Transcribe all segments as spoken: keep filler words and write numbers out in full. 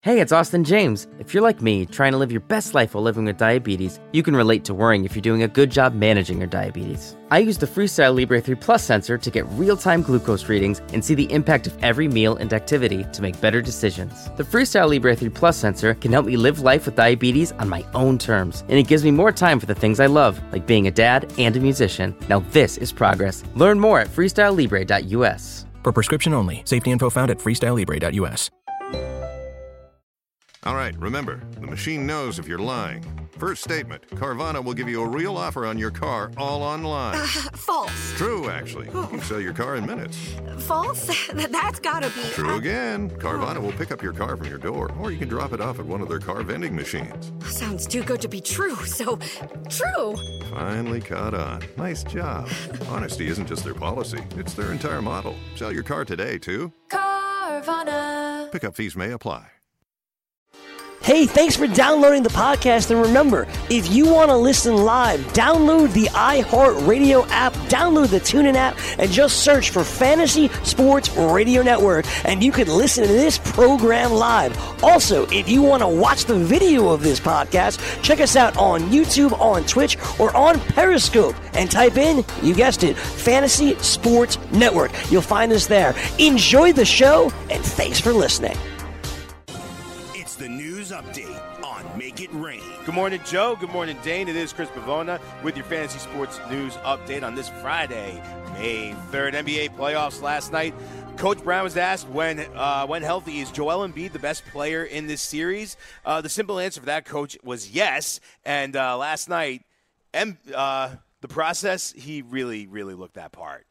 Hey, it's Austin James. If you're like me, trying to live your best life while living with diabetes, you can relate to worrying if you're doing a good job managing your diabetes. I use the Freestyle Libre three Plus sensor to get real-time glucose readings and see the impact of every meal and activity to make better decisions. The Freestyle Libre three Plus sensor can help me live life with diabetes on my own terms, and it gives me more time for the things I love, like being a dad and a musician. Now this is progress. Learn more at freestyle libre dot u s. For prescription only. Safety info found at freestyle libre dot u s. All right, remember, the machine knows if you're lying. First statement, Carvana will give you a real offer on your car all online. Uh, false. True, actually. You can sell your car in minutes. False? That's gotta be... True uh, again. Carvana will pick up your car from your door, or you can drop it off at one of their car vending machines. Sounds too good to be true, so true. Finally caught on. Nice job. Honesty isn't just their policy, it's their entire model. Sell your car today, too. Carvana. Pickup fees may apply. Hey, thanks for downloading the podcast, and remember, if you want to listen live, download the iHeartRadio app, download the TuneIn app, and just search for Fantasy Sports Radio Network, and you can listen to this program live. Also, if you want to watch the video of this podcast, check us out on YouTube, on Twitch, or on Periscope, and type in, you guessed it, Fantasy Sports Network. You'll find us there. Enjoy the show, and thanks for listening. It's the news update on Make It Rain. Good morning, Joe. Good morning, Dane. It is Chris Pavona with your Fantasy Sports News update on this Friday, May third. N B A playoffs last night. Coach Brown was asked when uh, when healthy, is Joel Embiid the best player in this series? Uh, the simple answer for that, Coach, was yes. And uh, last night, M- uh, the process, he really, really looked that part.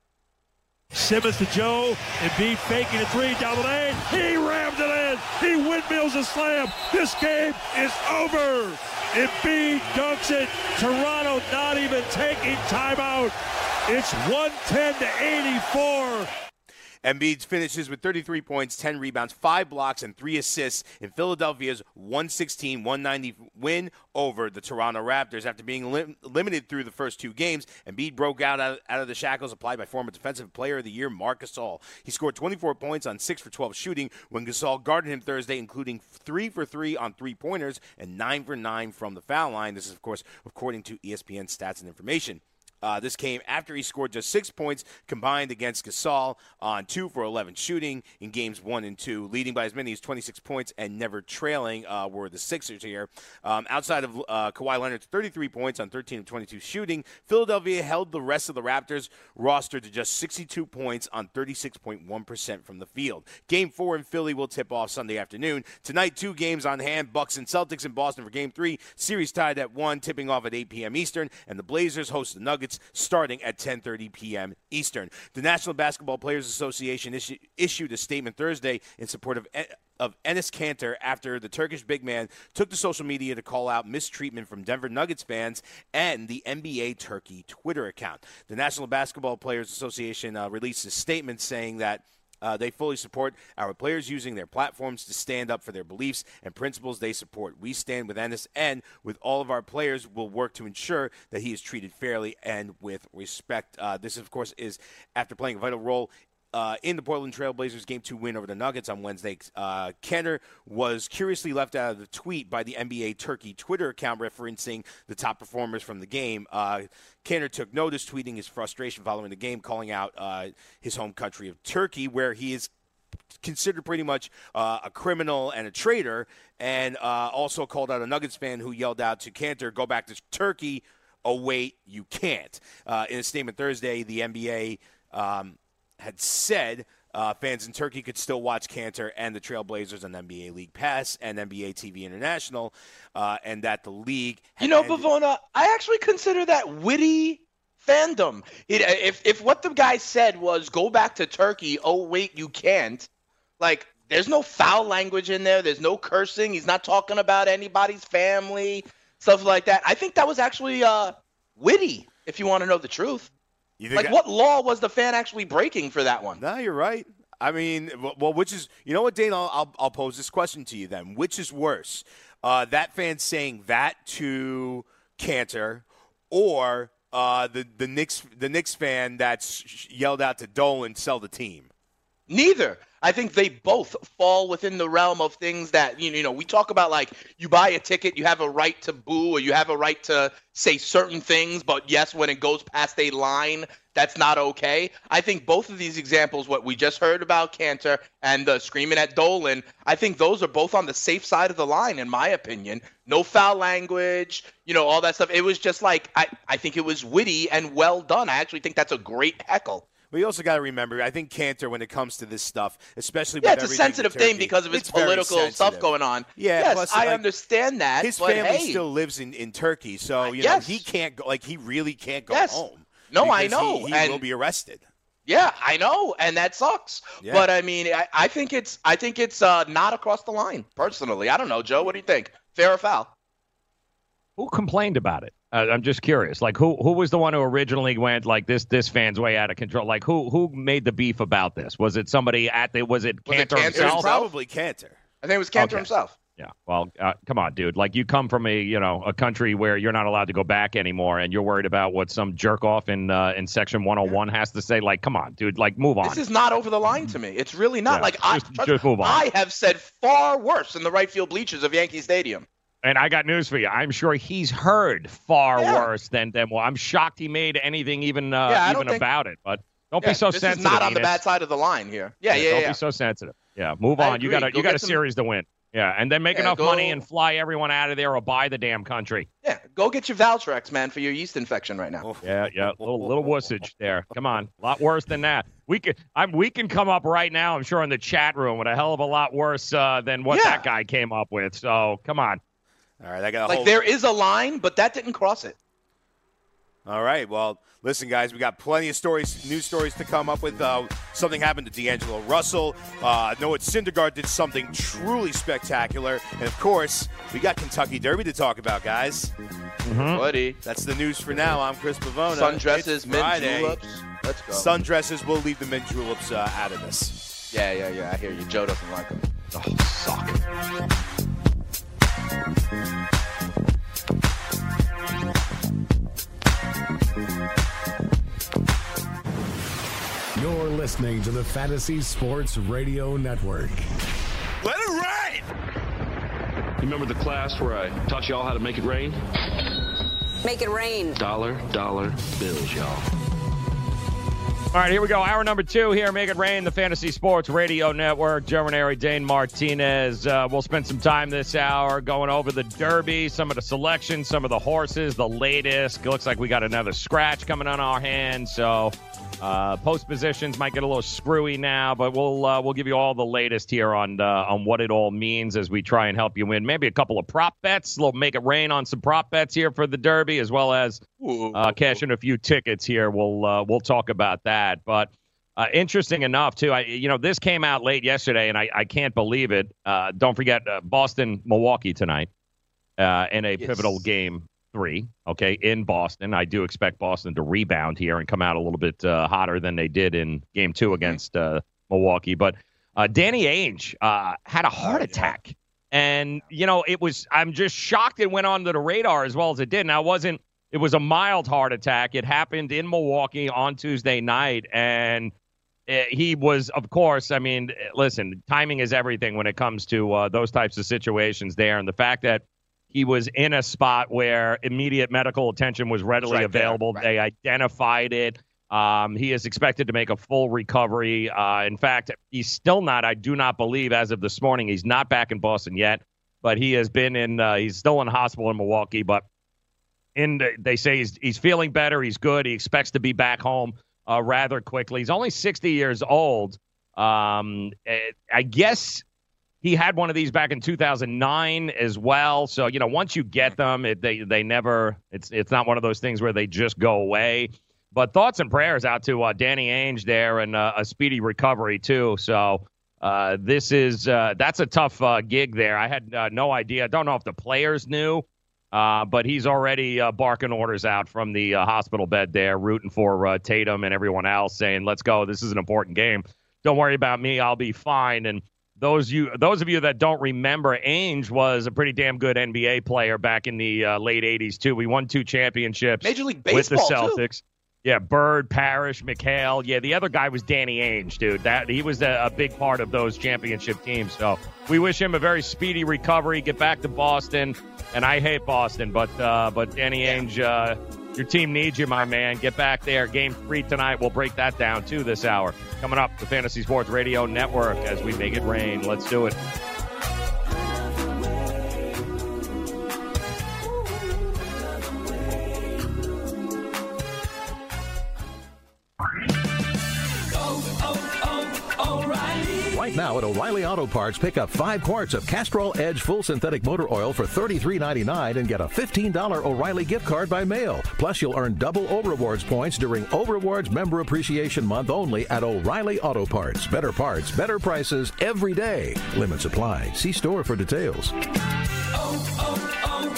Simmons to Joe, Embiid faking a three down the lane. He rams it in. He windmills a slam. This game is over. Embiid dunks it. Toronto not even taking timeout. It's one ten to eighty-four. Embiid finishes with thirty-three points, ten rebounds, five blocks, and three assists in Philadelphia's one sixteen one ninety win over the Toronto Raptors. After being lim- limited through the first two games, Embiid broke out, out out of the shackles applied by former Defensive Player of the Year Marc Gasol. He scored twenty-four points on six for twelve shooting when Gasol guarded him Thursday, including three for three on three-pointers and nine for nine from the foul line. This is, of course, according to E S P N Stats and Information. Uh, this came after he scored just six points combined against Gasol on two for eleven shooting in games one and two, leading by as many as twenty-six points and never trailing uh, were the Sixers here. Um, outside of uh, Kawhi Leonard's thirty-three points on thirteen of twenty-two shooting, Philadelphia held the rest of the Raptors roster to just sixty-two points on thirty-six point one percent from the field. Game four in Philly will tip off Sunday afternoon. Tonight, two games on hand, Bucks and Celtics in Boston for game three. Series tied at one, tipping off at eight p.m. Eastern, and the Blazers host the Nuggets starting at ten thirty p.m. Eastern. The National Basketball Players Association issu- issued a statement Thursday in support of en- of Enes Kanter after the Turkish big man took to social media to call out mistreatment from Denver Nuggets fans and the N B A Turkey Twitter account. The National Basketball Players Association uh, released a statement saying that Uh, they fully support our players using their platforms to stand up for their beliefs and principles they support. We stand with Enes, and with all of our players, will work to ensure that he is treated fairly and with respect. Uh, this, of course, is after playing a vital role Uh, in the Portland Trail Blazers Game two win over the Nuggets on Wednesday. Uh, Kanter was curiously left out of the tweet by the N B A Turkey Twitter account referencing the top performers from the game. Uh, Kanter took notice, tweeting his frustration following the game, calling out uh, his home country of Turkey, where he is considered pretty much uh, a criminal and a traitor, and uh, also called out a Nuggets fan who yelled out to Kanter, "Go back to Turkey." Oh, wait, you can't. Uh, in a statement Thursday, the N B A um, had said uh, fans in Turkey could still watch Kanter and the Trailblazers on N B A League Pass and N B A T V International, uh, and that the league had You know, ended- Pavona, I actually consider that witty fandom. It, if, if what the guy said was, go back to Turkey, oh, wait, you can't, like, there's no foul language in there. There's no cursing. He's not talking about anybody's family, stuff like that. I think that was actually uh, witty, if you want to know the truth. Like, I- what law was the fan actually breaking for that one? No, you're right. I mean, well, which is, you know what, Dane, I'll, I'll, I'll pose this question to you then. Which is worse, uh, that fan saying that to Kanter, or uh, the the Knicks the Knicks fan that's yelled out to Dolan, sell the team? Neither. I think they both fall within the realm of things that, you know, we talk about, like, you buy a ticket, you have a right to boo, or you have a right to say certain things, but yes, when it goes past a line, that's not okay. I think both of these examples, what we just heard about Cantor and the screaming at Dolan, I think those are both on the safe side of the line, in my opinion. No foul language, you know, all that stuff. It was just like, I, I think it was witty and well done. I actually think that's a great heckle. We also got to remember, I think Cantor, when it comes to this stuff, especially yeah, with it's a sensitive thing because of his political stuff going on. Yeah, yes, plus, I like, understand that. His but family hey, still lives in, in Turkey, so you yes. know he can't go. Like he really can't go yes. home. No, I know. He, he and, will be arrested. Yeah, I know, and that sucks. Yeah. But I mean, I, I think it's I think it's uh, not across the line. Personally, I don't know, Joe. What do you think? Fair or foul? Who complained about it? Uh, I'm just curious. Like, who who was the one who originally went like this? This fan's way out of control. Like, who who made the beef about this? Was it somebody at the? Was it Was it Cantor Cantor himself? It was probably Cantor. I think it was Cantor Okay. himself. Yeah. Well, uh, come on, dude. Like, you come from a you know a country where you're not allowed to go back anymore, and you're worried about what some jerk off in uh, in Section one oh one has to say. Like, come on, dude. Like, move on. This is not over the line to me. It's really not. Yeah, like I just- just move on. I have said far worse in the right field bleachers of Yankee Stadium. And I got news for you. I'm sure he's heard far Yeah. worse than than. Well, I'm shocked he made anything even uh, Yeah, I even don't think- about it. But don't Yeah, be so this sensitive. is not on the Enos. bad side of the line here. Yeah, yeah, yeah. Don't yeah. be so sensitive. Yeah, move I on. You agree. got a Go you got get a some- series to win. Yeah, and then make Yeah, enough go- money and fly everyone out of there or buy the damn country. Yeah, go get your Valtrex, man, for your yeast infection right now. Yeah, yeah, little little wussage there. Come on, a lot worse than that. We can I'm we can come up right now. I'm sure in the chat room with a hell of a lot worse uh, than what Yeah. that guy came up with. So come on. All right, I got a Like whole. there is a line, but that didn't cross it. All right. Well, listen, guys, we got plenty of stories, news stories to come up with. Uh, something happened to D'Angelo Russell. Uh, Noah Syndergaard did something truly spectacular. And, of course, we got Kentucky Derby to talk about, guys. Mm-hmm. Buddy. That's the news for now. I'm Chris Pavona. Sundresses, It's mint Friday. juleps. Let's go. Sundresses, we'll leave the mint juleps uh, out of this. yeah, yeah, yeah. I hear you. Joe doesn't like them. Oh, suck. You're listening to the Fantasy Sports Radio Network. Let it rain! You remember the class where I taught y'all how to make it rain? Make it rain. Dollar, dollar bills, y'all. All right, here we go. Hour number two here. Make it rain, the Fantasy Sports Radio Network. Joe Ranieri, Dane Martinez. Uh, we'll spend some time this hour going over the Derby, some of the selections, some of the horses, the latest. It looks like we got another scratch coming on our hands, so uh, post positions might get a little screwy now, but we'll uh, we'll give you all the latest here on uh, on what it all means as we try and help you win. Maybe a couple of prop bets. We'll make it rain on some prop bets here for the Derby, as well as uh, cash in a few tickets here. We'll uh, we'll talk about that. But uh, interesting enough, too, I you know this came out late yesterday, and I, I can't believe it. Uh, don't forget uh, Boston, Milwaukee tonight uh, in a Yes. pivotal game. Three, okay, in Boston. I do expect Boston to rebound here and come out a little bit uh, hotter than they did in game two against uh, Milwaukee. But uh, Danny Ainge uh, had a heart attack. And, you know, it was, I'm just shocked it went onto the radar as well as it did. Now, it wasn't, it was a mild heart attack. It happened in Milwaukee on Tuesday night. And uh, he was, of course, I mean, listen, timing is everything when it comes to uh, those types of situations there. And the fact that he was in a spot where immediate medical attention was readily Right there, available. right. They identified it. Um, he is expected to make a full recovery. Uh, in fact, he's still not, I do not believe, as of this morning, he's not back in Boston yet, but he has been in, uh, he's still in hospital in Milwaukee, but in the, they say he's, he's feeling better. He's good. He expects to be back home uh, rather quickly. He's only sixty years old. Um, I guess he had one of these back in two thousand nine as well. So, you know, once you get them, it, they they never, it's it's not one of those things where they just go away. But thoughts and prayers out to uh, Danny Ainge there and uh, a speedy recovery, too. So uh, this is, uh, that's a tough uh, gig there. I had uh, no idea. I don't know if the players knew, uh, but he's already uh, barking orders out from the uh, hospital bed there, rooting for uh, Tatum and everyone else, saying, let's go. This is an important game. Don't worry about me. I'll be fine. And Those you, those of you that don't remember, Ainge was a pretty damn good N B A player back in the uh, late eighties, too. We won two championships Major League with the Baseball, Celtics. too. Yeah, Bird, Parrish, McHale. Yeah, the other guy was Danny Ainge, dude. That he was a, a big part of those championship teams. So we wish him a very speedy recovery. Get back to Boston. And I hate Boston, but uh, but Danny Ainge, uh, your team needs you, my man. Get back there. Game three tonight. We'll break that down too this hour. Coming up, the Fantasy Sports Radio Network as we make it rain. Let's do it. Right now at O'Reilly Auto Parts, pick up five quarts of Castrol Edge Full Synthetic Motor Oil for thirty-three ninety-nine and get a fifteen dollars O'Reilly gift card by mail. Plus, you'll earn double O-Rewards points during O-Rewards Member Appreciation Month only at O'Reilly Auto Parts. Better parts, better prices every day. Limits apply. See store for details. Oh,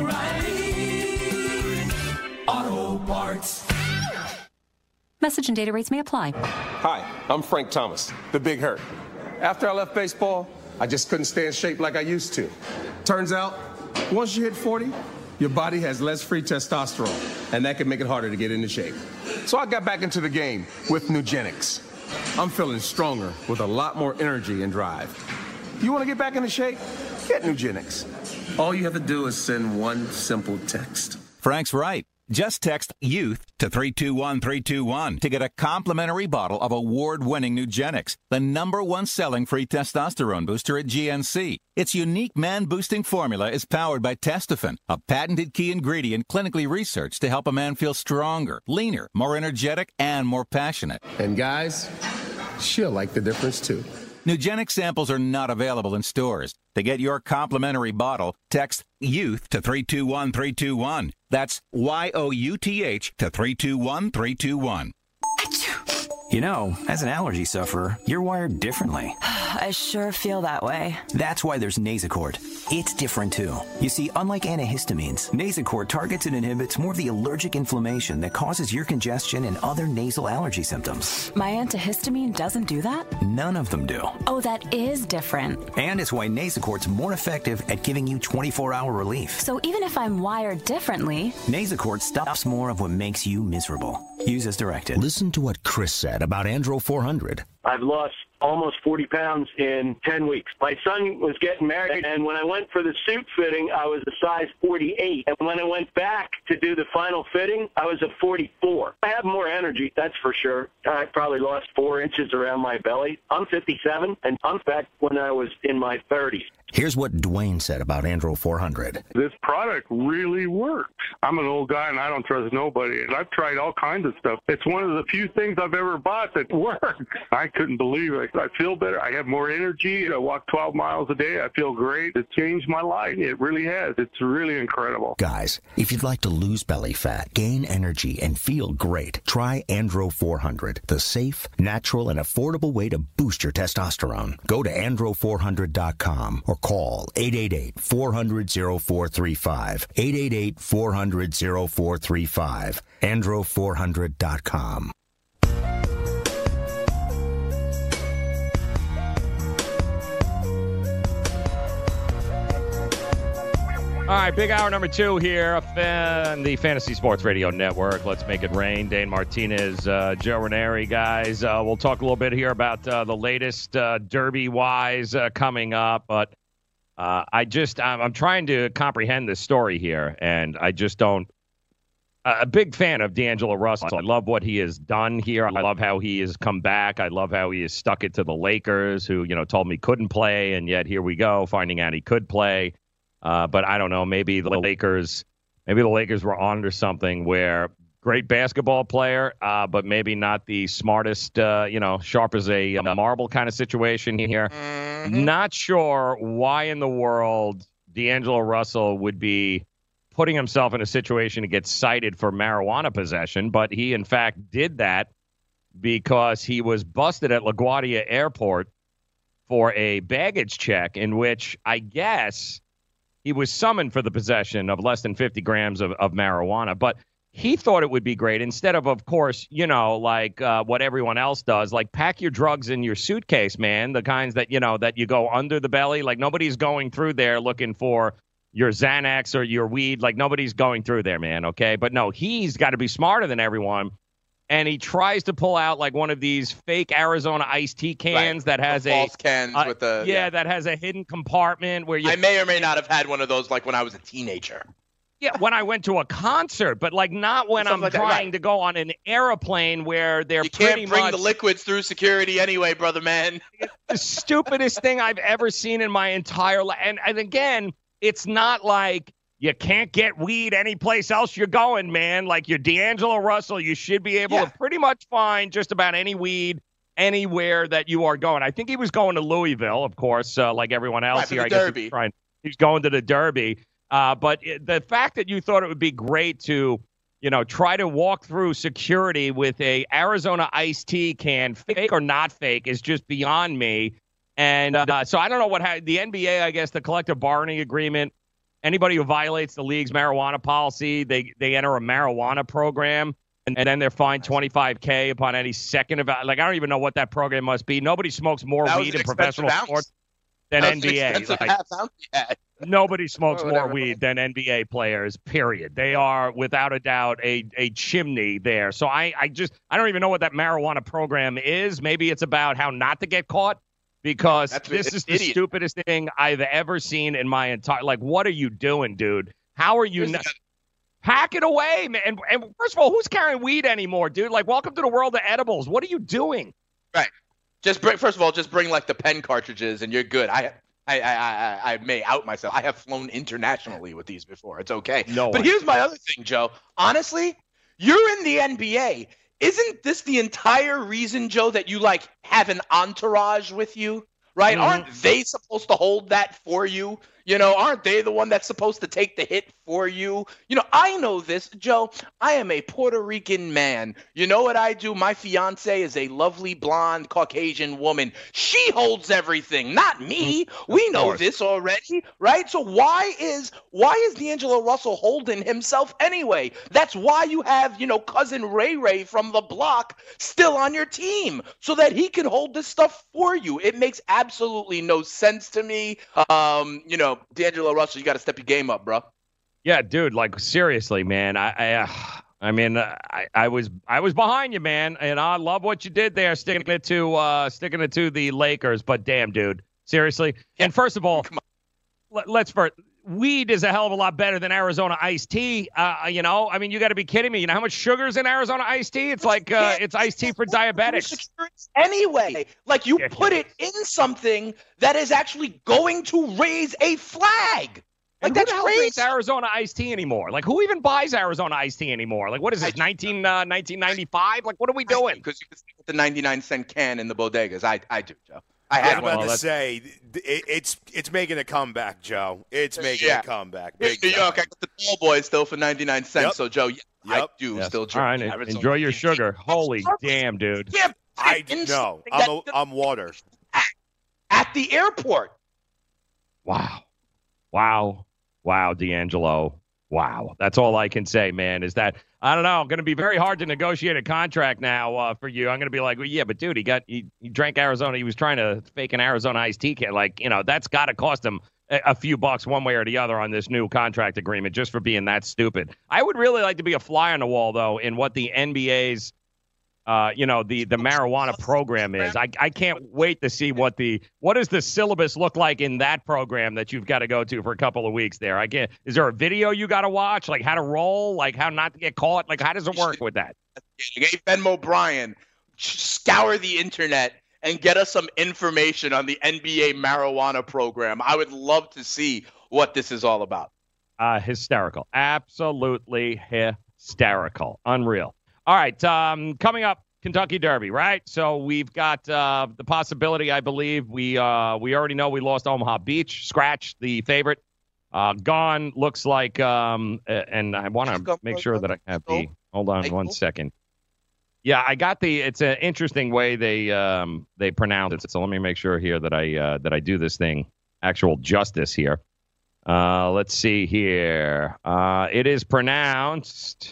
oh, oh, O'Reilly Auto Parts. Message and data rates may apply. Hi, I'm Frank Thomas, the Big Hurt. After I left baseball, I just couldn't stay in shape like I used to. Turns out, once you hit forty, your body has less free testosterone, and that can make it harder to get into shape. So I got back into the game with Nugenics. I'm feeling stronger with a lot more energy and drive. You want to get back into shape? Get Nugenics. All you have to do is send one simple text. Frank's right. Just text YOUTH to three two one three two one to get a complimentary bottle of award-winning Nugenics, the number one selling free testosterone booster at G N C. Its unique man-boosting formula is powered by Testofen, a patented key ingredient clinically researched to help a man feel stronger, leaner, more energetic, and more passionate. And guys, she'll like the difference too. Nugenic samples are not available in stores. To get your complimentary bottle, text YOUTH to three two one three two one. That's Y O U T H to three two one three two one. You know, as an allergy sufferer, you're wired differently. I sure feel that way. That's why there's Nasacort. It's different, too. You see, unlike antihistamines, Nasacort targets and inhibits more of the allergic inflammation that causes ear congestion and other nasal allergy symptoms. My antihistamine doesn't do that? None of them do. Oh, that is different. And it's why Nasacort's more effective at giving you twenty-four hour relief. So even if I'm wired differently, Nasacort stops more of what makes you miserable. Use as directed. Listen to what Chris said about Andro four hundred. I've lost almost forty pounds in ten weeks. My son was getting married, and when I went for the suit fitting, I was a size forty-eight. And when I went back to do the final fitting, I was a forty-four. I have more energy, that's for sure. I probably lost four inches around my belly. I'm fifty-seven, and I'm back when I was in my thirties. Here's what Dwayne said about Andro four hundred. This product really works. I'm an old guy, and I don't trust nobody. And I've tried all kinds of stuff. It's one of the few things I've ever bought that works. I couldn't believe it. I feel better. I have more energy. I walk twelve miles a day. I feel great. It changed my life. It really has. It's really incredible. Guys, if you'd like to lose belly fat, gain energy, and feel great, try Andro four hundred, the safe, natural, and affordable way to boost your testosterone. Go to andro four hundred dot com or call eight eight eight, four hundred, oh four three five, eight eight eight, four hundred, oh four three five, andro four hundred dot com. All right, big hour number two here on the Fantasy Sports Radio Network. Let's make it rain. Dane Martinez, uh, Joe Ranieri, guys. Uh, we'll talk a little bit here about uh, the latest uh, Derby-wise uh, coming up. But uh, I just, I'm, I'm trying to comprehend this story here, and I just don't. Uh, a big fan of D'Angelo Russell. I love what he has done here. I love how he has come back. I love how he has stuck it to the Lakers, who, you know, told me couldn't play, and yet here we go, finding out he could play. Uh, but I don't know, maybe the Lakers, maybe the Lakers were onto something where great basketball player, uh, but maybe not the smartest, uh, you know, sharp as a, a marble kind of situation here. Mm-hmm. Not sure why in the world D'Angelo Russell would be putting himself in a situation to get cited for marijuana possession, but he in fact did that because he was busted at LaGuardia Airport for a baggage check in which I guess he was summoned for the possession of less than fifty grams of, of marijuana, but he thought it would be great instead of, of course, you know, like uh, what everyone else does, like pack your drugs in your suitcase, man, the kinds that, you know, that you go under the belly. Like nobody's going through there looking for your Xanax or your weed. Like nobody's going through there, man. OK, but no, he's got to be smarter than everyone. and he tries to pull out like one of these fake Arizona iced tea cans right. that has the a false cans uh, with the yeah, yeah that has a hidden compartment where you. I may or may not have had one of those like when I was a teenager. Yeah, when I went to a concert, but like not when I'm like trying that, right. to go on an aeroplane where they're you pretty can't bring much, the liquids through security anyway, brother man. The stupidest thing I've ever seen in my entire life. And, and again, it's not like you can't get weed anyplace else you're going, man. Like you're D'Angelo Russell, you should be able yeah. to pretty much find just about any weed anywhere that you are going. I think he was going to Louisville, of course, uh, like everyone else right, here. I Derby. guess he's, trying, he's going to the Derby. Uh, but it, the fact that you thought it would be great to, you know, try to walk through security with a Arizona iced tea can, fake or not fake, is just beyond me. And uh, so I don't know what ha- the N B A, I guess, the collective bargaining agreement. Anybody who violates the league's marijuana policy, they they enter a marijuana program, and, and then they're fined twenty-five K upon any second of like I don't even know what that program must be. Nobody smokes more that weed in professional ounce. sports than that N B A. Was an Like, half ounce he had. Nobody smokes more weed than N B A players, period. They are, without a doubt, a, a chimney there. So I, I just I don't even know what that marijuana program is. Maybe it's about how not to get caught, because That's this is the idiot. stupidest thing I've ever seen in my entire – like, what are you doing, dude? How are you not – pack it away, man. And, and first of all, who's carrying weed anymore, dude? Like, welcome to the world of edibles. What are you doing? Right. Just bring, first of all, just bring, like, the pen cartridges, and you're good. I – I, I, I, I may out myself. I have flown internationally with these before. It's okay. No, but here's my other thing, Joe. Honestly, you're in the N B A. Isn't this the entire reason, Joe, that you like have an entourage with you? Right? Mm-hmm. Aren't they supposed to hold that for you? You know, aren't they the one that's supposed to take the hit for you? You know, I know this, Joe. I am a Puerto Rican man. You know what I do? My fiance is a lovely blonde Caucasian woman. She holds everything, not me. We know this already, right? So why is why is D'Angelo Russell holding himself anyway? That's why you have, you know, cousin Ray Ray from the block still on your team, so that he can hold this stuff for you. It makes absolutely no sense to me. Um, you know, D'Angelo Russell, you got to step your game up, bro. Yeah, dude. Like seriously, man. I, I, uh, I mean, uh, I, I was, I was behind you, man, and I love what you did there, sticking it to, uh, sticking it to the Lakers. But damn, dude, seriously. Yeah. And first of all, let, let's first. Weed is a hell of a lot better than Arizona iced tea. Uh, you know, I mean, you got to be kidding me. You know how much sugar's in Arizona iced tea? It's like uh, it's iced tea for diabetics. Anyway, like you put it in something that is actually going to raise a flag. Like and that's who crazy. Drinks Arizona iced tea anymore? Like who even buys Arizona iced tea anymore? Like what is this, nineteen, uh, nineteen ninety-five? Like what are we doing? Because you can see the ninety-nine cent can in the bodegas. I, I do, Joe. I, I was had about one. to say, it, it's it's making a comeback, Joe. It's making yeah. a comeback. In Big New time. York, I got the tall boys still for ninety-nine cents. Yep. So, Joe, yeah, Yep. I do Yes. still All right, drink. en- enjoy your sugar. Holy damn, dude. Yeah, I no, I'm a, I'm water. At the airport. Wow. Wow. Wow, D'Angelo. Wow. That's all I can say, man, is that, I don't know, going to be very hard to negotiate a contract now uh, for you. I'm going to be like, well, yeah, but dude, he got he, he drank Arizona. He was trying to fake an Arizona iced tea can. Like, you know, that's got to cost him a, a few bucks one way or the other on this new contract agreement just for being that stupid. I would really like to be a fly on the wall, though, in what the N B A's Uh, you know, the, the marijuana program is. I, I can't wait to see what the what does the syllabus look like in that program that you've got to go to for a couple of weeks there. I can't. Is there a video you got to watch, like how to roll, like how not to get caught? Like how does it work with that? Hey, Ben O'Brien, scour the internet and get us some information on the N B A marijuana program. I would love to see what this is all about. Uh, hysterical. Absolutely hysterical. Unreal. All right, um, coming up, Kentucky Derby, right? So we've got uh, the possibility, I believe. We uh, we already know we lost Omaha Beach. Scratch, the favorite. Uh, gone, looks like, um, and I want to make sure that I have the, hold on one second. Yeah, I got the, it's an interesting way they um, they pronounce it. So let me make sure here that I, uh, that I do this thing, actual justice here. Uh, let's see here. Uh, it is pronounced...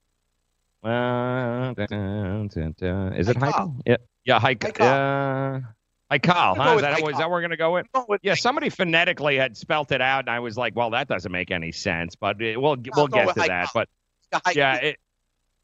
Uh, da, da, da, da. Is it Haikal? Yeah, yeah, Haikal. Uh, Haikal, huh? Is that, is that where we're going to go with? with? Yeah, somebody phonetically had spelt it out, and I was like, well, that doesn't make any sense, but it, we'll, we'll get to that. But, yeah, it,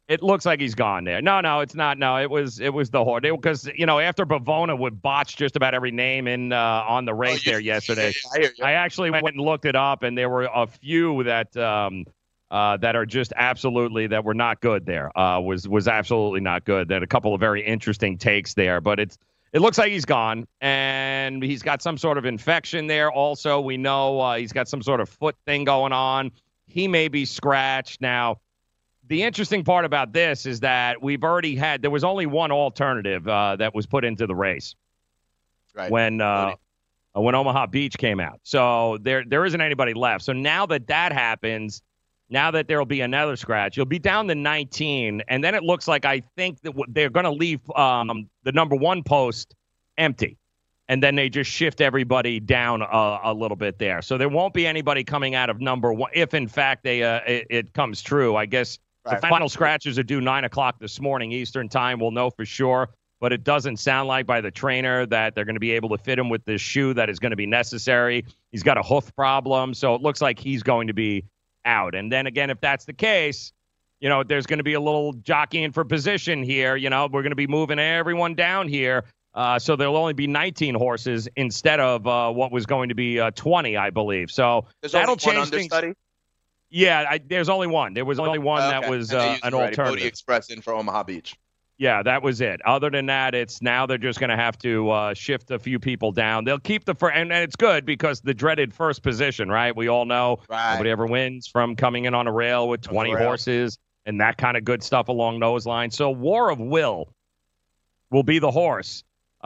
It looks like he's gone there. No, no, it's not. No, it was it was the horse. Because, you know, after Bavona would botch just about every name in uh, on the race oh, there yesterday, yeah, yeah, yeah. I actually went and looked it up, and there were a few that um, uh, that are just absolutely that were not good there. Uh, was was absolutely not good. There had a couple of very interesting takes there, but it's it looks like he's gone, and he's got some sort of infection there. Also, we know uh, he's got some sort of foot thing going on. He may be scratched now. The interesting part about this is that we've already had, there was only one alternative uh, that was put into the race right. when uh, when Omaha Beach came out. So there there isn't anybody left. So now that that happens, now that there will be another scratch, you'll be down to nineteen. And then it looks like I think that they're going to leave um, the number one post empty. And then they just shift everybody down a, a little bit there. So there won't be anybody coming out of number one, if in fact they uh, it, it comes true. I guess right. the final scratches are due nine o'clock this morning Eastern time. We'll know for sure. But it doesn't sound like by the trainer that they're going to be able to fit him with this shoe that is going to be necessary. He's got a hoof problem. So it looks like he's going to be out. And then again, if that's the case, you know, there's going to be a little jockeying for position here. You know, we're going to be moving everyone down here. Uh, so there'll only be nineteen horses instead of uh, what was going to be uh, twenty, I believe. So there's that'll only change one things. understudy? Yeah, I, there's only one. There was only one okay. that was and uh, an alternative. Bodie Express in for Omaha Beach. Yeah, that was it. Other than that, it's now they're just going to have to uh, shift a few people down. They'll keep the first, and, and it's good because the dreaded first position, right? We all know right. nobody ever wins from coming in on a rail with twenty horses and that kind of good stuff along those lines. So War of Will will be the horse.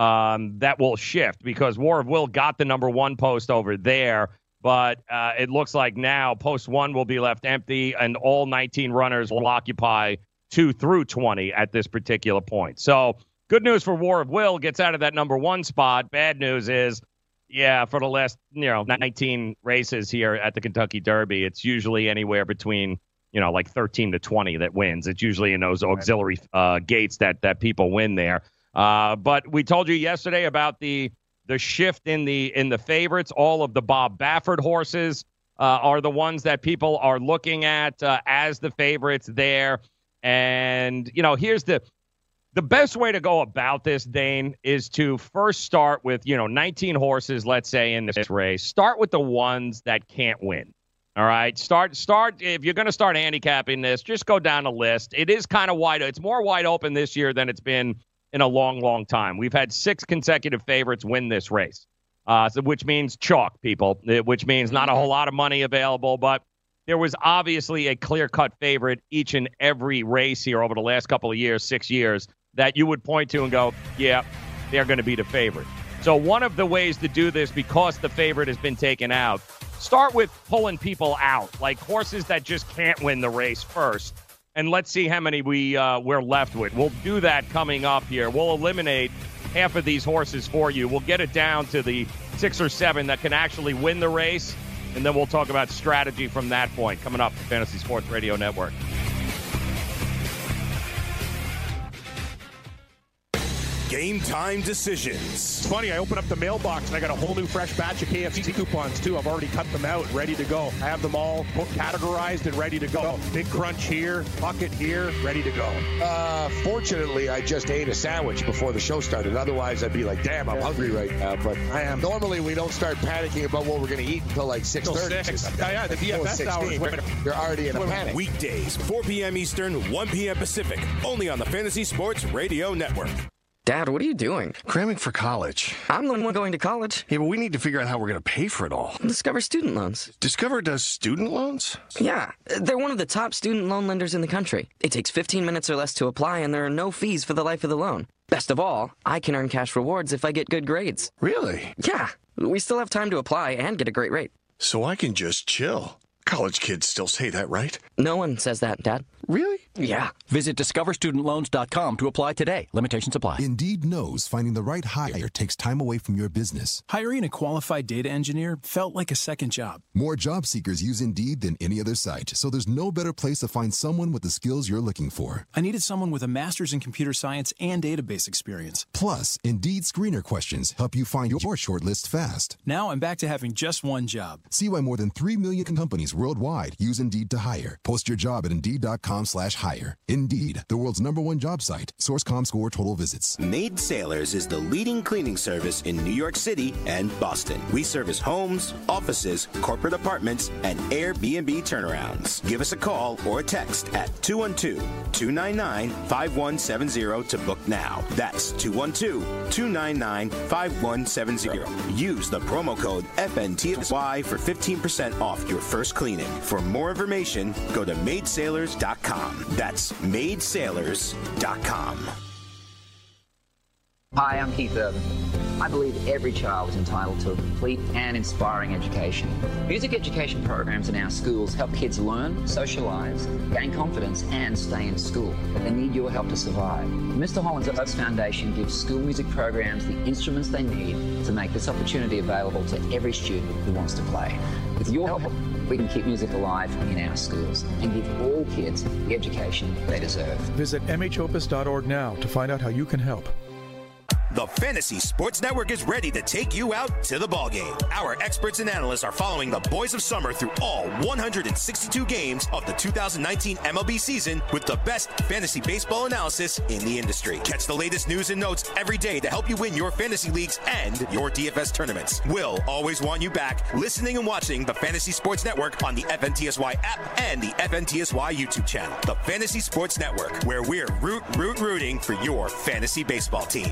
Um, that will shift because War of Will got the number one post over there, but uh, it looks like now post one will be left empty and all nineteen runners will occupy two through twenty at this particular point. So good news for War of Will, gets out of that number one spot. Bad news is, yeah, for the last, you know, nineteen races here at the Kentucky Derby, it's usually anywhere between, you know, like thirteen to twenty that wins. It's usually in those auxiliary uh, gates that, that people win there. Uh, but we told you yesterday about the the shift in the in the favorites. All of the Bob Baffert horses uh, are the ones that people are looking at uh, as the favorites there. And, you know, here's the the best way to go about this, Dane, is to first start with, you know, nineteen horses, let's say, in this race. Start with the ones that can't win. All right. Start start if you're going to start handicapping this, just go down the list. It is kind of wide. It's more wide open this year than it's been in a long, long time. We've had six consecutive favorites win this race, uh, so, which means chalk, people, which means not a whole lot of money available. But there was obviously a clear-cut favorite each and every race here over the last couple of years, six years, that you would point to and go, yeah, they're going to be the favorite. So one of the ways to do this, because the favorite has been taken out, start with pulling people out, like horses that just can't win the race first. And let's see how many we, uh, we're left with. We'll do that coming up here. We'll eliminate half of these horses for you. We'll get it down to the six or seven that can actually win the race, and then we'll talk about strategy from that point coming up on Fantasy Sports Radio Network. Game time decisions. It's funny, I open up the mailbox and I got a whole new fresh batch of K F C coupons too. I've already cut them out, ready to go. I have them all categorized and ready to go. Big crunch here, bucket here, ready to go. Uh, fortunately, I just ate a sandwich before the show started. Otherwise, I'd be like, damn, I'm hungry right now. But I am. Normally, we don't start panicking about what we're going to eat until like six thirty. Yeah, yeah, the D F S hours. You're already in a panic. Weekdays, four p.m. Eastern, one p.m. Pacific. Only on the Fantasy Sports Radio Network. Dad, what are you doing? Cramming for college. I'm the one going to college. Yeah, but we need to figure out how we're going to pay for it all. Discover Student Loans. Discover does student loans? Yeah, they're one of the top student loan lenders in the country. It takes fifteen minutes or less to apply, and there are no fees for the life of the loan. Best of all, I can earn cash rewards if I get good grades. Really? Yeah, we still have time to apply and get a great rate. So I can just chill. College kids still say that, right? No one says that, Dad. Really? Yeah. Visit discover student loans dot com to apply today. Limitations apply. Indeed knows finding the right hire takes time away from your business. Hiring a qualified data engineer felt like a second job. More job seekers use Indeed than any other site, so there's no better place to find someone with the skills you're looking for. I needed someone with a master's in computer science and database experience. Plus, Indeed screener questions help you find your shortlist fast. Now I'm back to having just one job. See why more than three million companies worldwide, use Indeed to hire. Post your job at Indeed.com slash hire. Indeed, the world's number one job site. Source.com score total visits. Maid Sailors is the leading cleaning service in New York City and Boston. We service homes, offices, corporate apartments, and Airbnb turnarounds. Give us a call or a text at two one two, two nine nine, five one seven zero to book now. That's two one two, two nine nine, five one seven zero. Use the promo code F N T S Y for fifteen percent off your first cleaning. For more information, go to maid sailors dot com. That's maid sailors dot com. Hi, I'm Keith Urban. I believe every child is entitled to a complete and inspiring education. Music education programs in our schools help kids learn, socialize, gain confidence, and stay in school. But they need your help to survive. Mister Holland's Oaks Foundation gives school music programs the instruments they need to make this opportunity available to every student who wants to play. With your help, we can keep music alive in our schools and give all kids the education they deserve. Visit m h opus dot org now to find out how you can help. The Fantasy Sports Network is ready to take you out to the ballgame. Our experts and analysts are following the boys of summer through all one hundred sixty-two games of the two thousand nineteen M L B season with the best fantasy baseball analysis in the industry. Catch the latest news and notes every day to help you win your fantasy leagues and your D F S tournaments. We'll always want you back listening and watching the Fantasy Sports Network on the F N T S Y app and the F N T S Y YouTube channel. The Fantasy Sports Network, where we're root, root, rooting for your fantasy baseball team.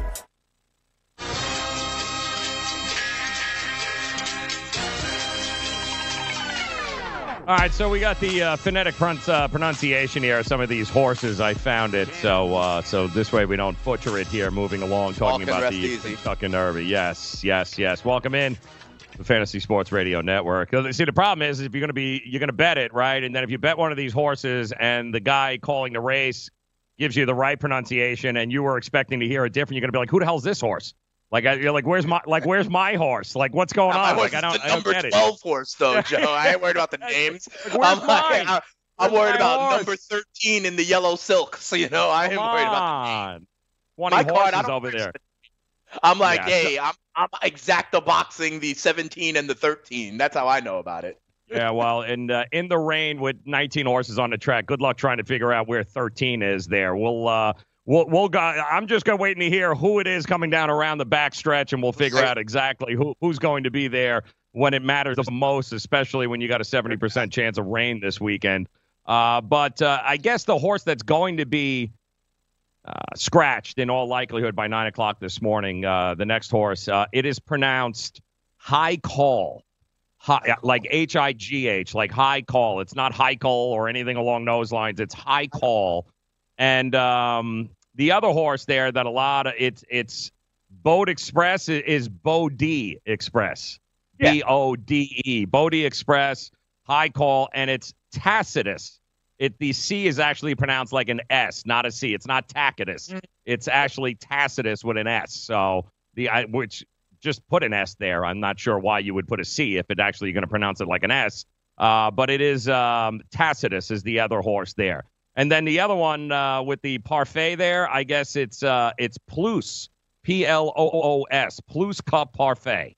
All right, so we got the uh, phonetic pron- uh, pronunciation here of some of these horses. I found it, so uh, so this way we don't butcher it here. Moving along, talking Walk about and the rest easy. Kentucky Derby. Yes, yes, yes. Welcome in the Fantasy Sports Radio Network. See, the problem is if you're going to be you're going to bet it, right? And then if you bet one of these horses and the guy calling the race gives you the right pronunciation and you were expecting to hear it different, you're going to be like, "Who the hell's this horse?" Like, I, you're like, "Where's my like where's my horse? Like, what's going on?" I Like, I don't, the I don't number get it. twelve horse, though, Joe. I ain't worried about the names. Like, where's I'm, mine? I, I'm Where's worried my about horse? number thirteen in the yellow silk. So, you know, I ain't Come worried about the on. name. twenty My card, I horses don't over there. I'm like, Yeah, hey, I'm, I'm exacta boxing the seventeen and the thirteen. That's how I know about it. Yeah, well, in uh, in the rain with nineteen horses on the track. Good luck trying to figure out where thirteen is there. We'll uh, we'll we'll go. I'm just gonna wait to hear who it is coming down around the back stretch, and we'll figure out exactly who who's going to be there when it matters the most, especially when you got a seventy percent chance of rain this weekend. Uh, but uh, I guess the horse that's going to be uh, scratched in all likelihood by nine o'clock this morning, uh, the next horse, uh, it is pronounced High Call. High, like H I G H, like High Call. It's not High Call or anything along those lines. It's High Call. And um, the other horse there that a lot of it's it's Bode Express is, is Bodie Express. Yeah. B O D E. Bodie Express, High Call, and it's Tacitus. It the C is actually pronounced like an S, not a C. It's not Tacitus. Mm. It's actually Tacitus with an S. So the I, which just put an S there. I'm not sure why you would put a C if it actually going to pronounce it like an S. Uh, but it is um, Tacitus is the other horse there. And then the other one uh, with the parfait there, I guess it's uh, it's Plus, P L O O S, Plus Cup Parfait.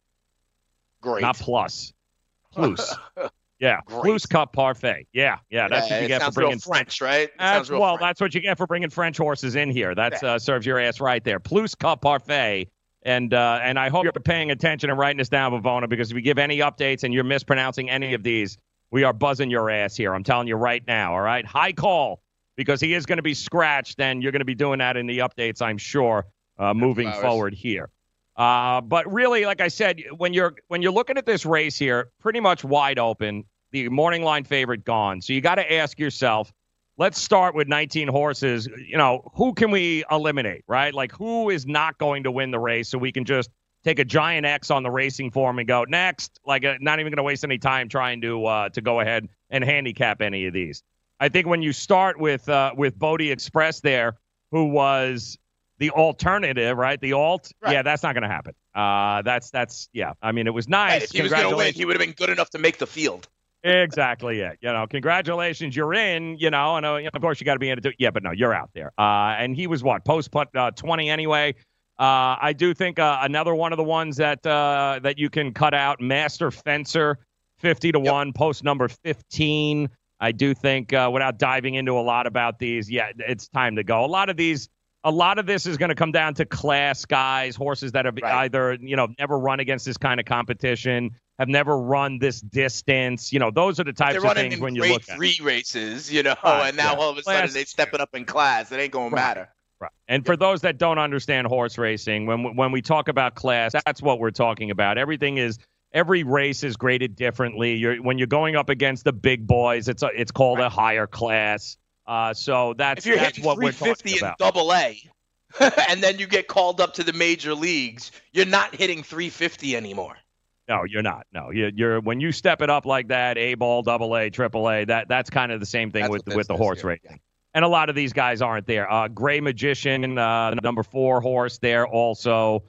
Great. Not plus. Plus. Yeah, Great. Plus Cup Parfait. Yeah, yeah, that's Yeah, what you it get for sounds bringing real French, right? It That's, sounds real well, French. that's what you get for bringing French horses in here. That's Yeah. uh, serves your ass right there. Plus Cup Parfait. And uh, and I hope you're paying attention and writing this down, Bavona, because if you give any updates and you're mispronouncing any of these, we are buzzing your ass here. I'm telling you right now, all right? High Call, because he is going to be scratched, and you're going to be doing that in the updates, I'm sure, uh, moving Flowers. forward here. Uh, but really, like I said, when you're when you're looking at this race here, pretty much wide open, the morning line favorite gone. So you got to ask yourself, let's start with nineteen horses. You know, who can we eliminate, right? Like, who is not going to win the race so we can just take a giant X on the racing form and go next? Like, uh, not even going to waste any time trying to uh, to go ahead and handicap any of these. I think when you start with uh, with Bodie Express there, who was the alternative, right? The alt, Right. yeah, that's not going to happen. Uh, that's that's yeah. I mean, it was nice. Right, if he was going to win, he would have been good enough to make the field. Exactly it. You know, congratulations, you're in. You know, and uh, of course you got to be in to do. Yeah, but no, you're out there. Uh, and he was what post putt uh, twenty anyway. Uh, I do think uh, another one of the ones that uh, that you can cut out, Master Fencer, fifty to one, post number fifteen. I do think, uh, without diving into a lot about these, yeah, it's time to go. A lot of these, a lot of this is going to come down to class guys, horses that have right. either, you know, never run against this kind of competition, have never run this distance. You know, those are the types of things when you look at three races, you know, right, and now yeah. all of a sudden class, they step it up in class. It ain't going to right. matter. Right. And for those that don't understand horse racing, when when we talk about class, that's what we're talking about. Everything is. Every race is graded differently. You're, when you're going up against the big boys, it's a, it's called right. a higher class. Uh, so that's, if you're that's hitting what we're talking in about. Double A, and then you get called up to the major leagues, you're not hitting three fifty anymore. No, you're not. No, you're, you're when you step it up like that, A ball, double A, triple A. That that's kind of the same thing that's with with the is, horse yeah. racing. And a lot of these guys aren't there. Uh, Gray Magician, uh, number four horse there, also.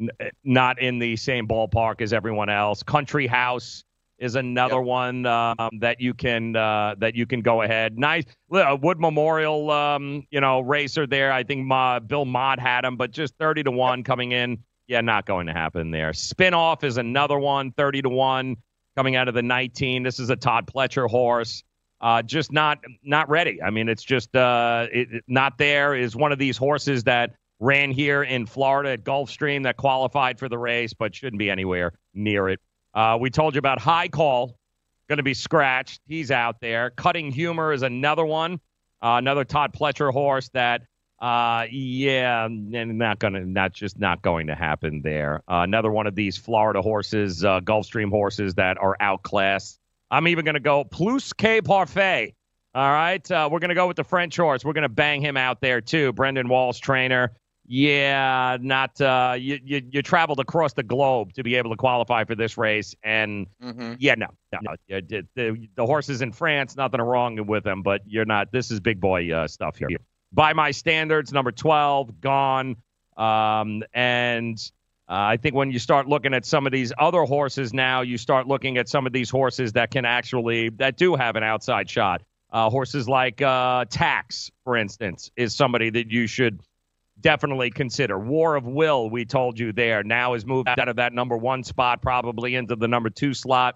Not in the same ballpark as everyone else. Country House is another yep. one um, that you can uh, that you can go ahead. Nice uh, Wood Memorial, um, you know, racer there. I think Ma, Bill Mott had him, but just thirty to one coming in. Yeah, not going to happen there. Spinoff is another one, thirty to one coming out of the nineteen. This is a Todd Pletcher horse. Uh, just not not ready. I mean, it's just uh, it, not there. Is one of these horses that ran here in Florida at Gulfstream that qualified for the race, but shouldn't be anywhere near it. Uh, we told you about High Call, going to be scratched. He's out there. Cutting Humor is another one, uh, another Todd Pletcher horse that, uh, yeah, not going to, not just not going to happen there. Uh, another one of these Florida horses, uh, Gulfstream horses that are outclassed. I'm even going to go Plus K Parfait. All right, uh, we're going to go with the French horse. We're going to bang him out there too. Brendan Walsh, trainer. Yeah, not uh, you, you. You traveled across the globe to be able to qualify for this race, and mm-hmm. yeah, no, no, no. The, the, the horses in France, nothing wrong with them, but you're not. This is big boy uh, stuff here. By my standards, number twelve, gone, um, and uh, I think when you start looking at some of these other horses now, you start looking at some of these horses that can actually that do have an outside shot. Uh, horses like uh, Tax, for instance, is somebody that you should definitely consider. War of Will, we told you there, now is moved out of that number one spot probably into the number two slot.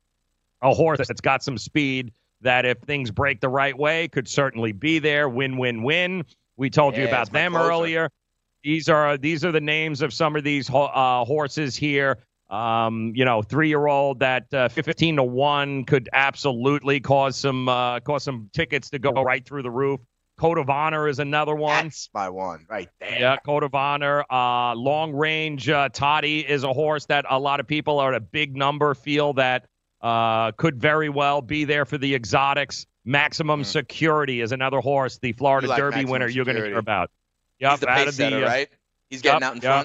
A horse that's got some speed that if things break the right way could certainly be there. Win, win, win. We told yeah, you about them closer. earlier. These are these are the names of some of these uh, horses here. Um, you know, three-year-old that uh, fifteen to one could absolutely cause some uh, cause some tickets to go right through the roof. Code of Honor is another one. That's my one right there. Yeah, Code of Honor. Uh, long range uh, Toddy is a horse that a lot of people are at a big number feel that uh, could very well be there for the exotics. Maximum mm. Security is another horse, the Florida like Derby winner security. You're going to hear about. Yep, He's the pace of setter, the, uh, right? He's getting yep, out in yep. front.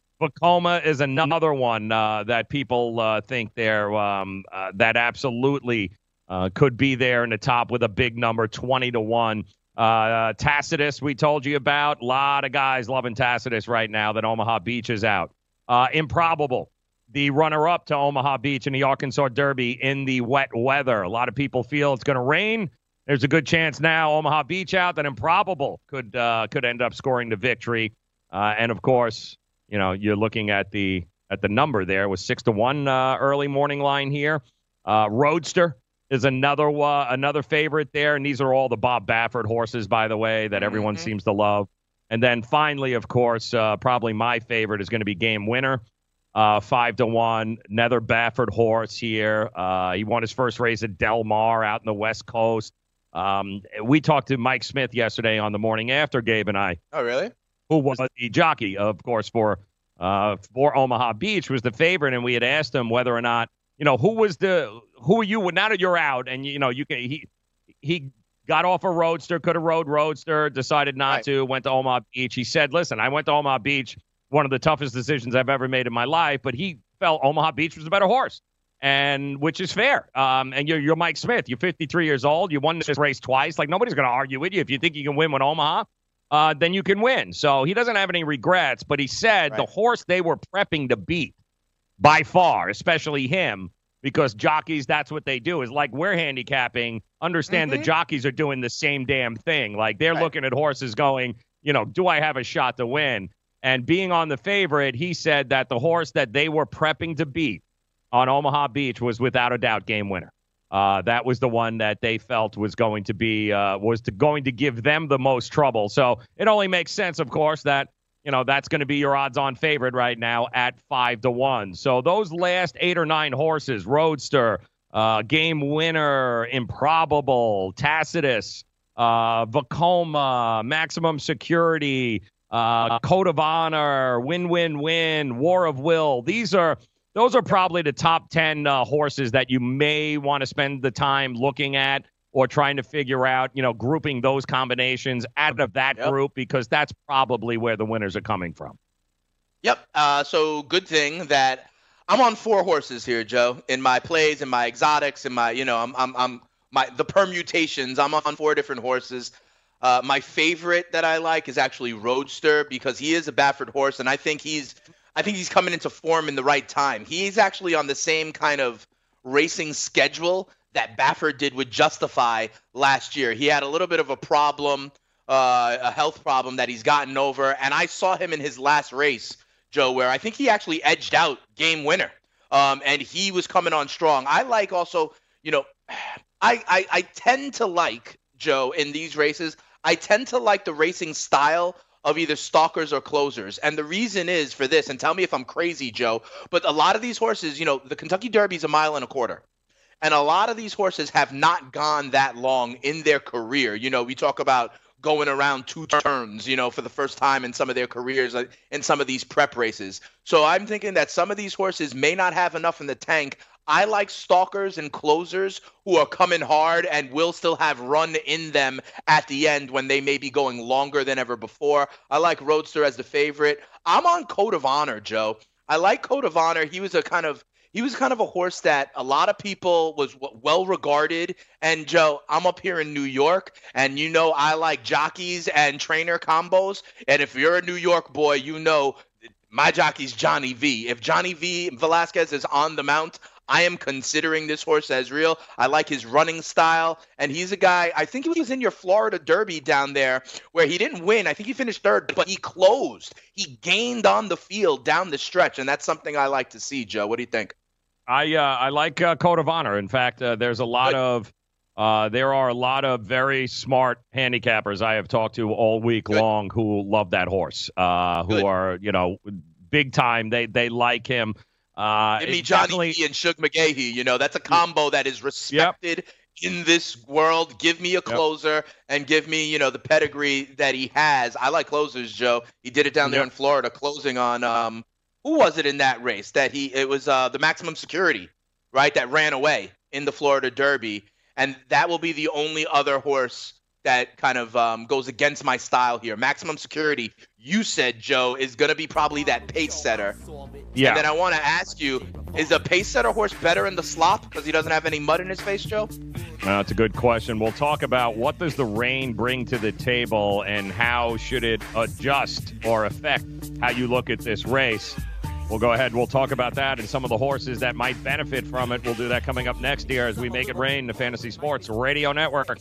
Vacoma is another one uh, that people uh, think they're um, uh, that absolutely uh, could be there in the top with a big number, twenty to one. Uh, Tacitus, we told you about. A lot of guys loving Tacitus right now that Omaha Beach is out. Uh, Improbable, the runner-up to Omaha Beach in the Arkansas Derby in the wet weather. A lot of people feel it's going to rain. There's a good chance now Omaha Beach out that Improbable could uh, could end up scoring the victory. Uh, and, of course, you know, you're looking at the at the number there with six to one uh, early morning line here. Uh, Roadster is another uh, another favorite there, and these are all the Bob Baffert horses, by the way, that everyone mm-hmm. seems to love. And then finally, of course, uh, probably my favorite is going to be Game Winner, uh, five to one. Another Baffert horse here. Uh, he won his first race at Del Mar out in the West Coast. Um, we talked to Mike Smith yesterday on the morning after, Gabe and I. Oh, really? Who was the jockey, of course, for uh, for Omaha Beach, was the favorite, and we had asked him whether or not, you know, who was the who are you now that you're out, and you know you can he he got off a Roadster, could have rode Roadster, decided not right. to, went to Omaha Beach. He said, "Listen, I went to Omaha Beach, one of the toughest decisions I've ever made in my life," but he felt Omaha Beach was a better horse, and which is fair. Um, and you're you're Mike Smith. You're fifty-three years old. You won this race twice. Like nobody's going to argue with you if you think you can win with Omaha. Uh, then you can win. So he doesn't have any regrets, but he said right. the horse they were prepping to beat by far, especially him, because jockeys, that's what they do, is like we're handicapping. Understand mm-hmm. the jockeys are doing the same damn thing. Like they're right. looking at horses going, you know, do I have a shot to win? And being on the favorite, he said that the horse that they were prepping to beat on Omaha Beach was without a doubt game winner. Uh, that was the one that they felt was going to be uh, was to, going to give them the most trouble. So it only makes sense, of course, that you know that's going to be your odds-on favorite right now at five to one. So those last eight or nine horses: Roadster, uh, Game Winner, Improbable, Tacitus, uh, Vacoma, Maximum Security, uh, Code of Honor, Win Win Win, War of Will. These are Those are probably the top ten uh, horses that you may want to spend the time looking at or trying to figure out, you know, grouping those combinations out of that yep. group, because that's probably where the winners are coming from. Yep. Uh, so good thing that I'm on four horses here, Joe, in my plays, in my exotics, in my, you know, I'm, I'm, I'm my, the permutations. I'm on four different horses. Uh, my favorite that I like is actually Roadster, because he is a Baffert horse, and I think he's, I think he's coming into form in the right time. He's actually on the same kind of racing schedule that Baffert did with Justify last year. He had a little bit of a problem, uh, a health problem that he's gotten over. And I saw him in his last race, Joe, where I think he actually edged out Game Winner. Um, and he was coming on strong. I like also, you know, I, I, I tend to like, Joe, in these races, I tend to like the racing style of either stalkers or closers. And the reason is for this, and tell me if I'm crazy, Joe, but a lot of these horses, you know, the Kentucky Derby is a mile and a quarter. And a lot of these horses have not gone that long in their career. You know, we talk about going around two turns, you know, for the first time in some of their careers, like in some of these prep races. So I'm thinking that some of these horses may not have enough in the tank. I like stalkers and closers who are coming hard and will still have run in them at the end when they may be going longer than ever before. I like Roadster as the favorite. I'm on Code of Honor, Joe. I like Code of Honor. He was a kind of he was kind of a horse that a lot of people was well regarded. And Joe, I'm up here in New York, and you know I like jockeys and trainer combos. And if you're a New York boy, you know my jockey's Johnny V. If Johnny V. Velasquez is on the mount, I am considering this horse as real. I like his running style, and he's a guy, I think he was in your Florida Derby down there where he didn't win. I think he finished third, but he closed. He gained on the field down the stretch, and that's something I like to see, Joe. What do you think? I uh, I like uh, Code of Honor. In fact, uh, there's a lot Good. of uh, there are a lot of very smart handicappers I have talked to all week Good. long who love that horse, uh, who Good. are, you know, big time. They they like him. Uh, Give me Johnny V and Shug McGahee. You know, that's a combo that is respected yep. in this world. Give me a closer yep. and give me, you know, the pedigree that he has. I like closers, Joe. He did it down there yep. in Florida, closing on um, who was it in that race? That he it was uh, the Maximum Security, right? That ran away in the Florida Derby, and that will be the only other horse that kind of um, goes against my style here. Maximum Security, you said, Joe, is going to be probably that pace setter. Yeah. And then I want to ask you, is a pace setter horse better in the slop because he doesn't have any mud in his face, Joe? That's a good question. We'll talk about what does the rain bring to the table and how should it adjust or affect how you look at this race. We'll go ahead. We'll talk about that and some of the horses that might benefit from it. We'll do that coming up next year as we make it rain, the Fantasy Sports Radio Network.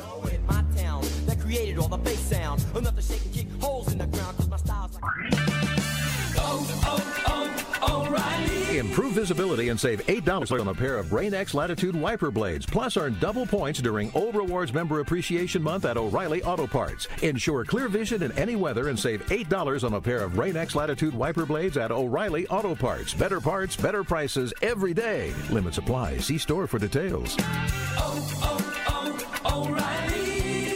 Created all the bass sound. Another shake and kick holes in the ground because my style's like oh, oh, oh, O'Reilly. Improve visibility and save eight dollars on a pair of Rain-X Latitude wiper blades. Plus earn double points during O Rewards Member Appreciation Month at O'Reilly Auto Parts. Ensure clear vision in any weather and save eight dollars on a pair of Rain-X Latitude wiper blades at O'Reilly Auto Parts. Better parts, better prices every day. Limits apply. See store for details. Oh, oh, oh, O'Reilly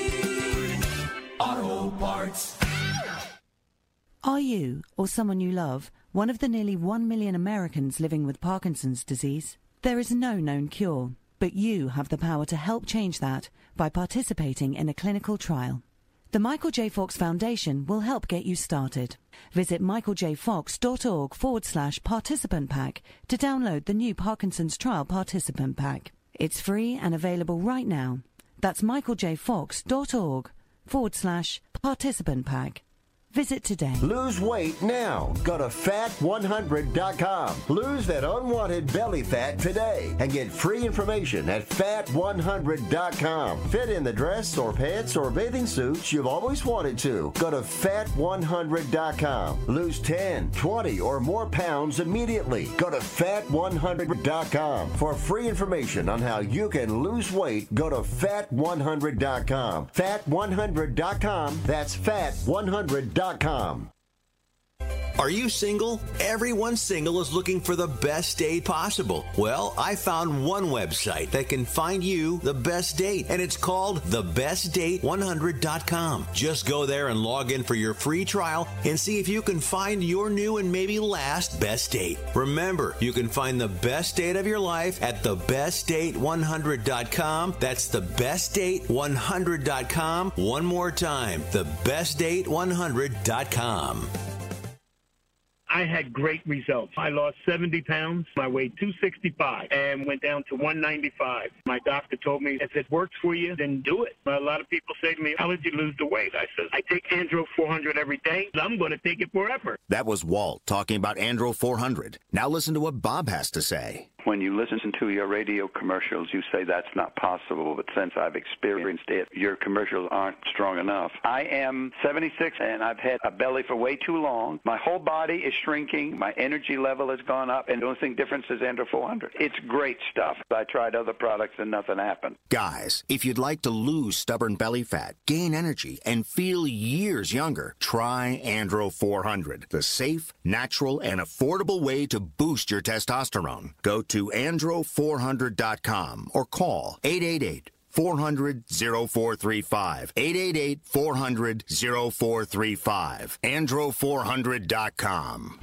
Auto Parts. Are you, or someone you love, one of the nearly one million Americans living with Parkinson's disease? There is no known cure, but you have the power to help change that by participating in a clinical trial. The Michael J. Fox Foundation will help get you started. Visit michaeljfox.org forward slash participant pack to download the new Parkinson's Trial Participant Pack. It's free and available right now. That's michaeljfox.org forward slash participant pack. Visit today. Lose weight now. Go to fat one hundred dot com. Lose that unwanted belly fat today and get free information at fat one hundred dot com. Fit in the dress or pants or bathing suits you've always wanted to. Go to fat one hundred dot com. Lose ten, twenty, or more pounds immediately. Go to fat one hundred dot com. For free information on how you can lose weight, go to fat one hundred dot com. fat one hundred dot com. That's fat one hundred dot com. Are you single? Everyone single is looking for the best date possible. Well, I found one website that can find you the best date, and it's called the best date one hundred dot com. Just go there and log in for your free trial and see if you can find your new and maybe last best date. Remember, you can find the best date of your life at the best date one hundred dot com. That's the best date one hundred dot com. One more time, the best date one hundred dot com. I had great results. I lost seventy pounds. I weighed two sixty-five and went down to one ninety-five. My doctor told me, if it works for you, then do it. A lot of people say to me, how did you lose the weight? I said, I take Andro four hundred every day. I'm going to take it forever. That was Walt talking about Andro four hundred. Now listen to what Bob has to say. When you listen to your radio commercials, you say that's not possible, but since I've experienced it, your commercials aren't strong enough. I am seventy-six, and I've had a belly for way too long. My whole body is shrinking. My energy level has gone up, and the only thing difference is Andro four hundred. It's great stuff. I tried other products, and nothing happened. Guys, if you'd like to lose stubborn belly fat, gain energy, and feel years younger, try Andro four hundred, the safe, natural, and affordable way to boost your testosterone. Go to andro four hundred dot com or call eight eight eight, four hundred, oh four three five. eight eight eight, four hundred, oh four three five. andro four hundred dot com.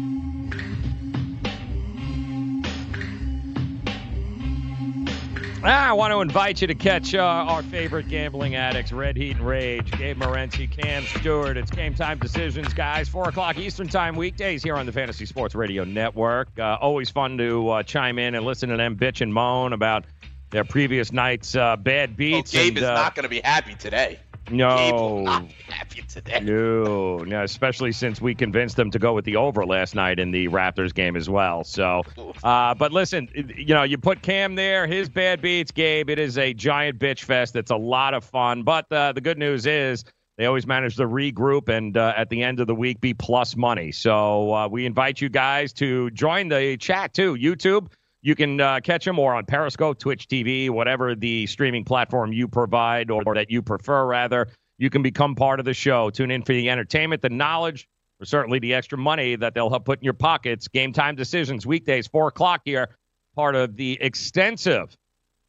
Ah, I want to invite you to catch uh, our favorite gambling addicts, Red Heat and Rage, Gabe Morency, Cam Stewart. It's Game Time Decisions, guys. four o'clock Eastern Time weekdays here on the Fantasy Sports Radio Network. Uh, always fun to uh, chime in and listen to them bitch and moan about their previous night's uh, bad beats. Oh, Gabe and, is uh, not going to be happy today. No. Gabe will not be happy today. No, no, especially since we convinced them to go with the over last night in the Raptors game as well. So, uh, but listen, you know, you put Cam there, his bad beats, Gabe. It is a giant bitch fest. It's a lot of fun. But uh, the good news is they always manage to regroup and uh, at the end of the week be plus money. So uh, we invite you guys to join the chat too. YouTube. You can uh, catch them or on Periscope, Twitch T V, whatever the streaming platform you provide or, or that you prefer, rather. You can become part of the show. Tune in for the entertainment, the knowledge, or certainly the extra money that they'll help put in your pockets. Game Time Decisions, weekdays, four o'clock here, part of the extensive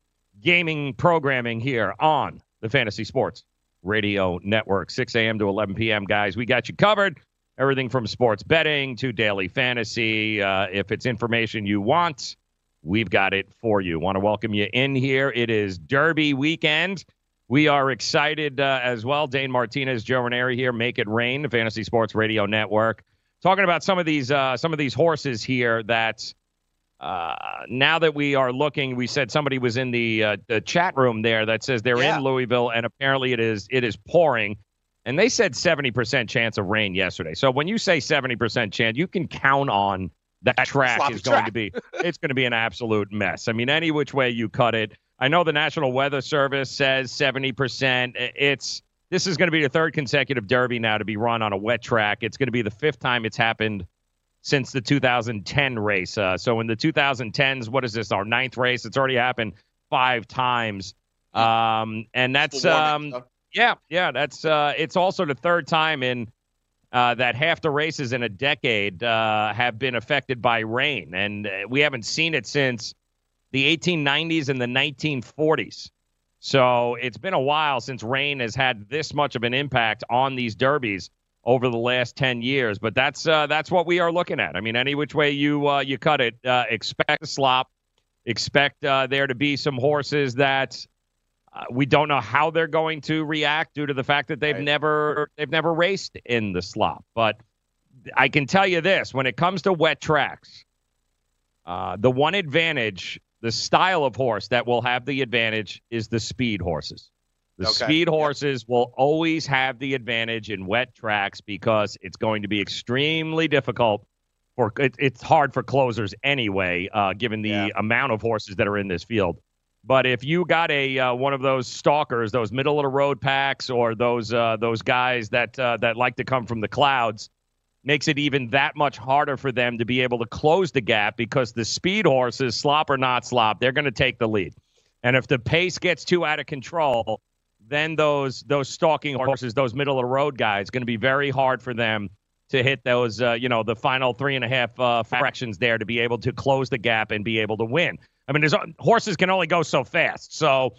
gaming programming here on the Fantasy Sports Radio Network, six a.m. to eleven p.m., guys. We got you covered. Everything from sports betting to daily fantasy. Uh, if it's information you want, we've got it for you. Want to welcome you in here. It is Derby weekend. We are excited uh, as well. Dane Martinez, Joe Ranieri here. Make it rain, the Fantasy Sports Radio Network. Talking about some of these uh, some of these horses here that uh, now that we are looking, we said somebody was in the, uh, the chat room there that says they're yeah. in Louisville, and apparently it is it is pouring. And they said seventy percent chance of rain yesterday. So when you say seventy percent chance, you can count on that track is going track. to be, it's going to be an absolute mess. I mean, any which way you cut it. I know the National Weather Service says seventy percent. It's, this is going to be the third consecutive Derby now to be run on a wet track. It's going to be the fifth time it's happened since the two thousand ten race. Uh, so in the two thousand tens, what is this, our ninth race? It's already happened five times. Um, and that's, um, yeah, yeah, that's, uh, it's also the third time in, Uh, that half the races in a decade uh, have been affected by rain. And uh, we haven't seen it since the eighteen nineties and the nineteen forties. So it's been a while since rain has had this much of an impact on these derbies over the last ten years. But that's uh, that's what we are looking at. I mean, any which way you uh, you cut it, uh, expect a slop. Expect uh, there to be some horses that Uh, we don't know how they're going to react due to the fact that they've right. never they've never raced in the slop. But I can tell you this, when it comes to wet tracks, uh, the one advantage, the style of horse that will have the advantage is the speed horses. The Okay. speed horses will always have the advantage in wet tracks because it's going to be extremely difficult for it, it's hard for closers anyway, uh, given the Yeah. amount of horses that are in this field. But if you got a uh, one of those stalkers, those middle of the road packs, or those uh, those guys that uh, that like to come from the clouds, makes it even that much harder for them to be able to close the gap because the speed horses, slop or not slop, they're going to take the lead. And if the pace gets too out of control, then those those stalking horses, those middle of the road guys, going to be very hard for them to hit those, uh, you know, the final three and a half uh, fractions there to be able to close the gap and be able to win. I mean, there's, horses can only go so fast. So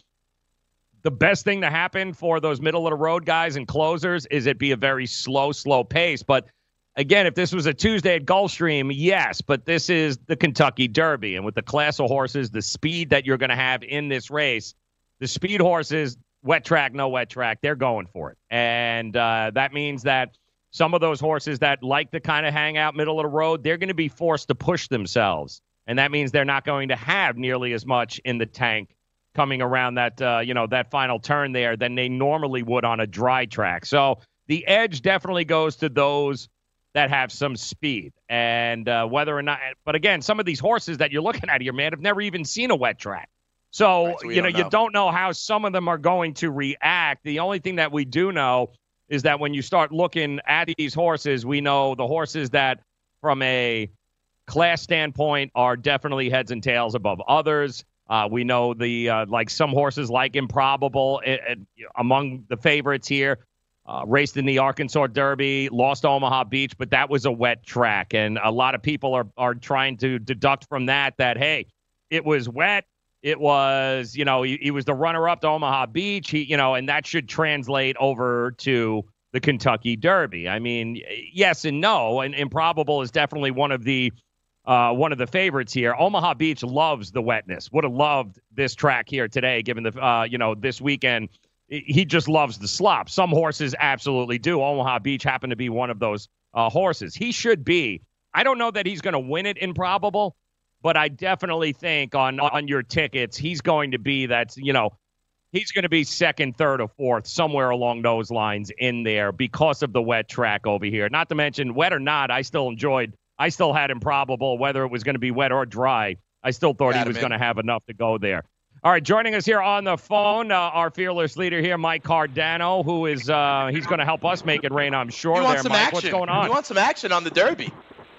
the best thing to happen for those middle of the road guys and closers is it be a very slow, slow pace. But again, if this was a Tuesday at Gulfstream, yes, but this is the Kentucky Derby. And with the class of horses, the speed that you're going to have in this race, the speed horses, wet track, no wet track, they're going for it. And uh, that means that some of those horses that like to kind of hang out middle of the road, they're going to be forced to push themselves. And that means they're not going to have nearly as much in the tank coming around that, uh, you know, that final turn there than they normally would on a dry track. So the edge definitely goes to those that have some speed. And uh, whether or not, but again, some of these horses that you're looking at here, man, have never even seen a wet track. So, Right, so we you know, don't know. you don't know how some of them are going to react. The only thing that we do know is that when you start looking at these horses, we know the horses that from a class standpoint are definitely heads and tails above others. Uh, we know the uh, like some horses like Improbable it, it, among the favorites here. Uh, raced in the Arkansas Derby, lost to Omaha Beach, but that was a wet track. And a lot of people are, are trying to deduct from that that, hey, it was wet. It was, you know, he, he was the runner-up to Omaha Beach, he, you know, and that should translate over to the Kentucky Derby. I mean, yes and no, and Improbable is definitely one of the uh, one of the favorites here. Omaha Beach loves the wetness. Would have loved this track here today, given the, uh, you know, this weekend. He just loves the slop. Some horses absolutely do. Omaha Beach happened to be one of those uh, horses. He should be. I don't know that he's going to win it Improbable, but I definitely think on on your tickets, he's going to be that, you know, he's going to be second, third, or fourth, somewhere along those lines in there because of the wet track over here. Not to mention, wet or not, I still enjoyed, I still had Improbable, whether it was going to be wet or dry. I still thought he was going to have enough to go there. All right, joining us here on the phone, uh, our fearless leader here, Mike Cardano, who is, uh, he's going to help us make it rain, I'm sure. You want there, some Mike. action? What's going on? You want some action on the Derby?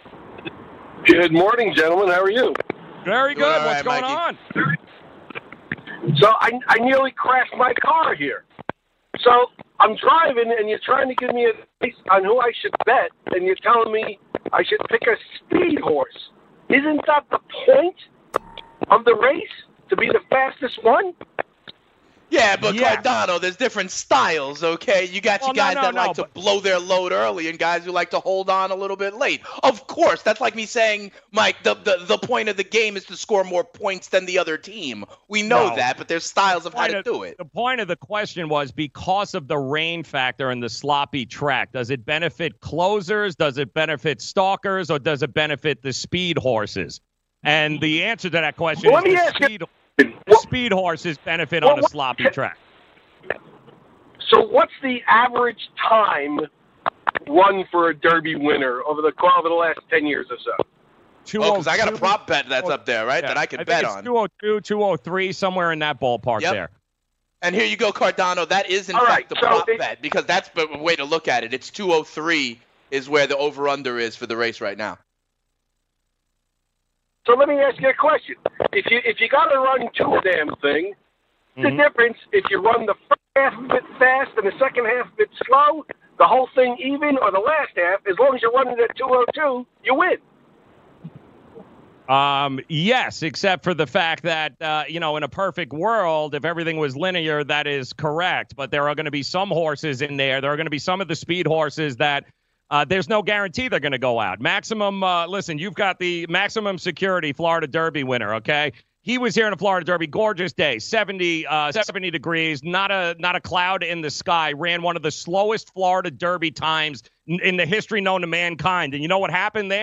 Good morning, gentlemen. How are you? Very good. Doing all What's right, going on? So I, I nearly crashed my car here. So I'm driving, and you're trying to give me advice on who I should bet, and you're telling me I should pick a speed horse. Isn't that the point of the race, to be the fastest one? Yeah, but Yeah. Cardano, there's different styles, okay? You got Well, your guys no, no, that no, like to blow their load early and guys who like to hold on a little bit late. Of course, that's like me saying, Mike, the, the, the point of the game is to score more points than the other team. We know No. that, but there's styles of how Point to of- do it. The point of the question was because of the rain factor and the sloppy track, does it benefit closers, does it benefit stalkers, or does it benefit the speed horses? And the answer to that question Well, is let me the ask you- speed, the speed horses benefit Well, on a what- sloppy track. So what's the average time run for a Derby winner over the over the last ten years or so? Oh, because I got a prop bet that's up there, right, Yeah, that I can think bet it's on. two oh two, two oh three, somewhere in that ballpark Yep. there. And here you go, Cardano. That is, in All fact, right, the so prop it- bet because that's the way to look at it. It's two oh three is where the over-under is for the race right now. So let me ask you a question. If you if you got to run to a damn thing, the Mhm. difference if you run the first half of it fast and the second half of it slow, the whole thing even, or the last half, as long as you're running at two oh two, you win. Um, yes, except for the fact that, uh, you know, in a perfect world, if everything was linear, that is correct. But there are going to be some horses in there. There are going to be some of the speed horses that uh, there's no guarantee they're going to go out. Maximum, uh, listen, you've got the Maximum Security Florida Derby winner, okay? He was here in a Florida Derby, gorgeous day, seventy, uh, seventy degrees, not a not a cloud in the sky, ran one of the slowest Florida Derby times in, in the history known to mankind. And you know what happened there?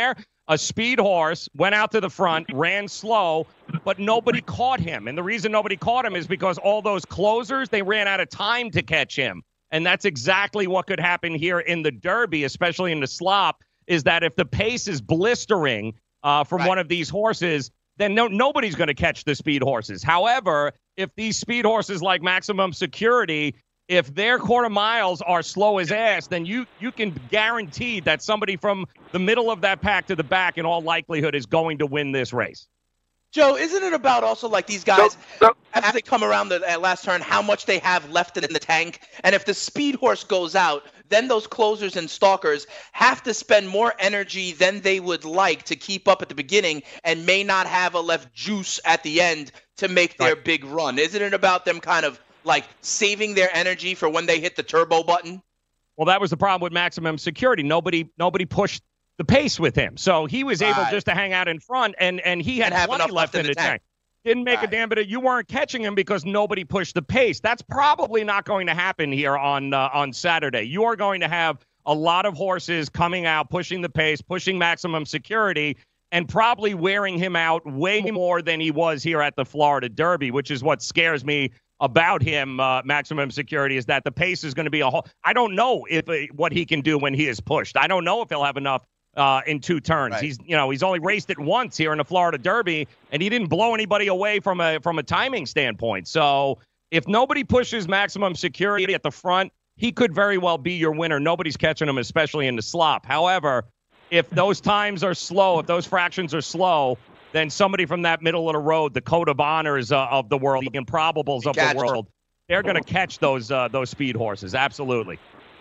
A speed horse went out to the front, ran slow, but nobody caught him. And the reason nobody caught him is because all those closers, they ran out of time to catch him. And that's exactly what could happen here in the Derby, especially in the slop, is that if the pace is blistering uh, from Right. one of these horses, then no, nobody's going to catch the speed horses. However, if these speed horses like Maximum Security, if their quarter miles are slow as ass, then you you can guarantee that somebody from the middle of that pack to the back in all likelihood is going to win this race. Joe, isn't it about also like these guys, as they come around the at last turn, how much they have left in the tank? And if the speed horse goes out, then those closers and stalkers have to spend more energy than they would like to keep up at the beginning and may not have a left juice at the end to make their Right. big run. Isn't it about them kind of like saving their energy for when they hit the turbo button? Well, that was the problem with Maximum Security. Nobody nobody pushed the pace with him. So he was able Right. just to hang out in front, and, and he had And have plenty enough left in the tank. tank. Didn't make Right. a damn bit of, you weren't catching him because nobody pushed the pace. That's probably not going to happen here on uh, on Saturday. You are going to have a lot of horses coming out, pushing the pace, pushing Maximum Security, and probably wearing him out way more than he was here at the Florida Derby, which is what scares me about him, uh, Maximum Security, is that the pace is going to be a whole. I don't know if uh, what he can do when he is pushed. I don't know if he'll have enough uh, in two turns. Right. He's, you know, he's only raced it once here in the Florida Derby, and he didn't blow anybody away from a from a timing standpoint. So if nobody pushes Maximum Security at the front, he could very well be your winner. Nobody's catching him, especially in the slop. However, if those times are slow, if those fractions are slow, then somebody from that middle of the road, the Code of Honors uh, of the world, the Improbables of Catch the world, they're going to catch those uh, those speed horses. Absolutely.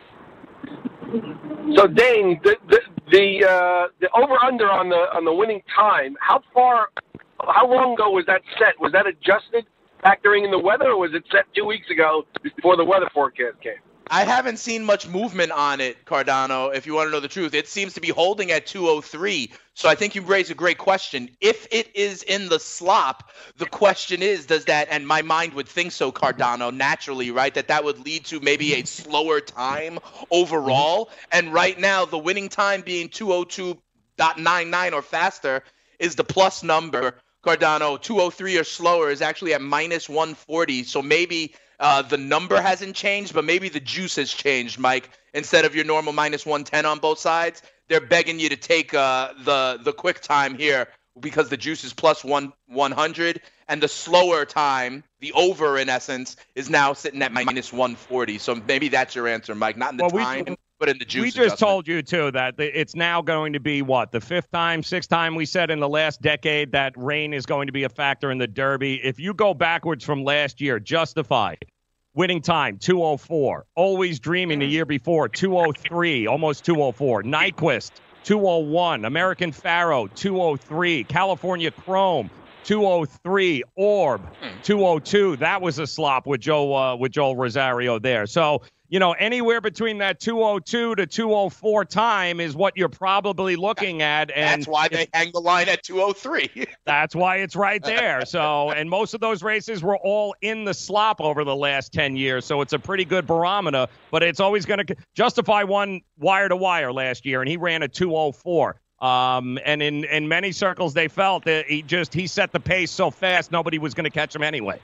So Dane, the the the, uh, the over under on the on the winning time. How far? How long ago was that set? Was that adjusted factoring in the weather, or was it set two weeks ago before the weather forecast came? I haven't seen much movement on it, Cardano, if you want to know the truth. It seems to be holding at two oh three. So I think you raised a great question. If it is in the slop, the question is, does that, and my mind would think so, Cardano, naturally, right, that that would lead to maybe a slower time overall. And right now, the winning time being two oh two point nine nine or faster is the plus number. Cardano, two oh three or slower is actually at minus one forty. So maybe Uh, the number hasn't changed, but maybe the juice has changed, Mike. Instead of your normal minus one ten on both sides, they're begging you to take uh, the the quick time here because the juice is plus one one hundred, and the slower time, the over in essence, is now sitting at minus one forty. So maybe that's your answer, Mike. Not in the Well, we- time, but in the juice. We just adjustment. told you, too, that the- it's now going to be, what, the fifth time, sixth time we said in the last decade that rain is going to be a factor in the Derby. If you go backwards from last year, Justified, winning time, two oh four. Always Dreaming the year before, two oh three, almost two oh four. Nyquist, two oh one. American Pharaoh, two oh three. California Chrome, two oh three. Orb, two oh two. That was a slop with Joe uh, with Joel Rosario there. So, you know, anywhere between that two oh two to two oh four time is what you're probably looking at. And That's why they hang the line at two oh three. That's why it's right there. So, and most of those races were all in the slop over the last ten years. So it's a pretty good barometer, but it's always going to justify one wire to wire last year, and he ran a two oh four. Um, and in, in many circles, they felt that he just, he set the pace so fast, nobody was going to catch him anyway.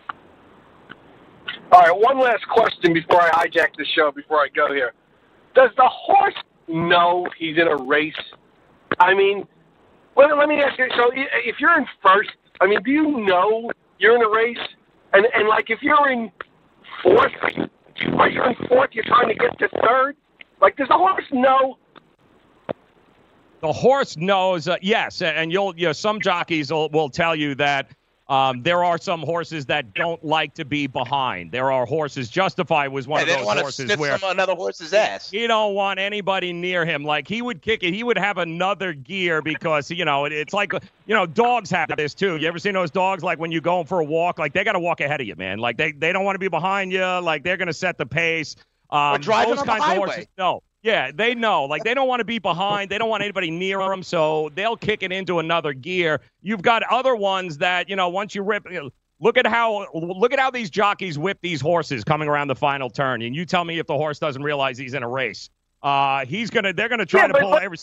All right, one last question before I hijack the show, before I go here. Does the horse know he's in a race? I mean, well, let me ask you, so if you're in first, I mean, do you know you're in a race? And, and like, if you're in fourth, are you in fourth, you're trying to get to third? Like, does the horse know? The horse knows, uh, yes, and you'll, you know, some jockeys will, will tell you that um, there are some horses that don't like to be behind. There are horses. Justify was one Yeah, of they those don't want to horses sniff where some another horse's ass. he don't want anybody near him. Like, he would kick it. He would have another gear because, you know, it, it's like, you know, dogs have this too. You ever seen those dogs, like when you go for a walk, like they got to walk ahead of you, man. Like they, they don't want to be behind you. Like they're going to set the pace. Um, Or driving those on the kinds of highway. horses, no. Yeah, they know. Like, they don't want to be behind. They don't want anybody near them, so they'll kick it into another gear. You've got other ones that, you know, once you rip, you know, look at how look at how these jockeys whip these horses coming around the final turn, and you tell me if the horse doesn't realize he's in a race. Uh, he's gonna, they're gonna try Yeah, to but- pull but every. Some,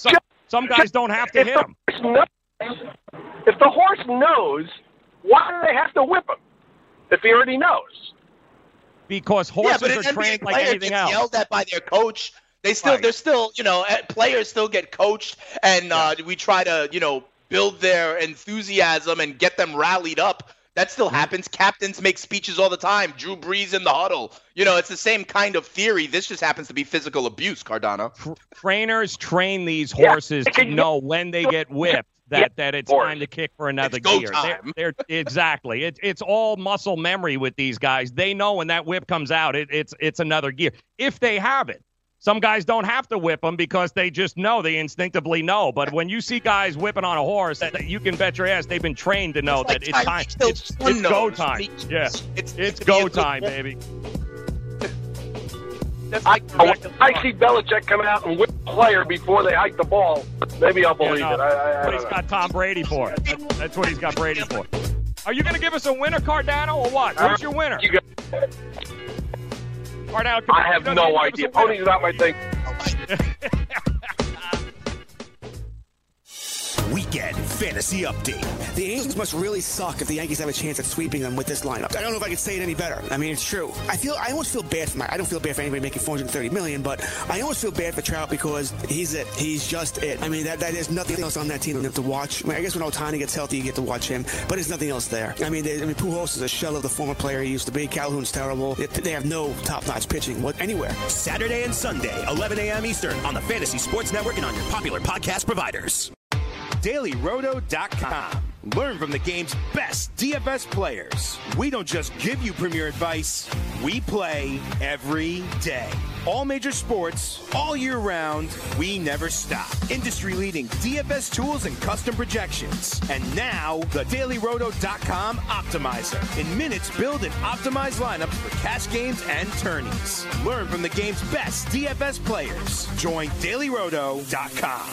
Some guys don't have to if hit the them. horse knows, if the horse knows, why do they have to whip him if he already knows? Because yeah, horses but an are N B A trained like player anything gets else. yelled at by their coach. They still, Right. they're still, you know, eh, players still get coached, and uh, we try to, you know, build their enthusiasm and get them rallied up. That still happens. Captains make speeches all the time. Drew Brees in the huddle. You know, it's the same kind of theory. This just happens to be physical abuse, Cardano. Trainers train these Yeah, horses they to can- know when they get whipped that, Yeah, that it's of course. time to kick for another It's go gear. time. They're, they're, exactly. It, it's all muscle memory with these guys. They know when that whip comes out, it, it's it's another gear. If they have it. Some guys don't have to whip them because they just know. They instinctively know. But when you see guys whipping on a horse, that you can bet your ass they've been trained to know It's like that it's time. Tyreek Hill's It's, son it's go knows. time. It's- Yeah, it's- it's it's go a good time, one. baby. That's I, like I see Belichick come out and whip a player before they hike the ball. Maybe I'll believe Yeah, no, it. I, I, I what don't he's know. got Tom Brady for. That's, that's what he's got Brady for. Are you going to give us a winner, Cardano, or what? Who's your winner? You got, Cardano, I have no idea. Ponies not my thing. Weekend Fantasy Update. The Angels must really suck if the Yankees have a chance at sweeping them with this lineup. I don't know if I can say it any better. I mean, it's true. I feel I almost feel bad for my. I don't feel bad for anybody making four hundred thirty million, but I almost feel bad for Trout because he's it. He's just it. I mean, that, that there's nothing else on that team to watch. I, mean, I guess when Ohtani gets healthy, you get to watch him, but there's nothing else there. I mean, they, I mean, Pujols is a shell of the former player he used to be. Calhoun's terrible. They, they have no top-notch pitching what, anywhere. Saturday and Sunday, eleven a.m. Eastern on the Fantasy Sports Network and on your popular podcast providers. Daily Roto dot com. Learn from the game's best D F S players. We don't just give you premier advice, we play every day. All major sports, all year round, we never stop. Industry-leading D F S tools and custom projections. And now, the Daily Roto dot com Optimizer. In minutes, build and optimize lineups for cash games and tourneys. Learn from the game's best D F S players. Join Daily Roto dot com.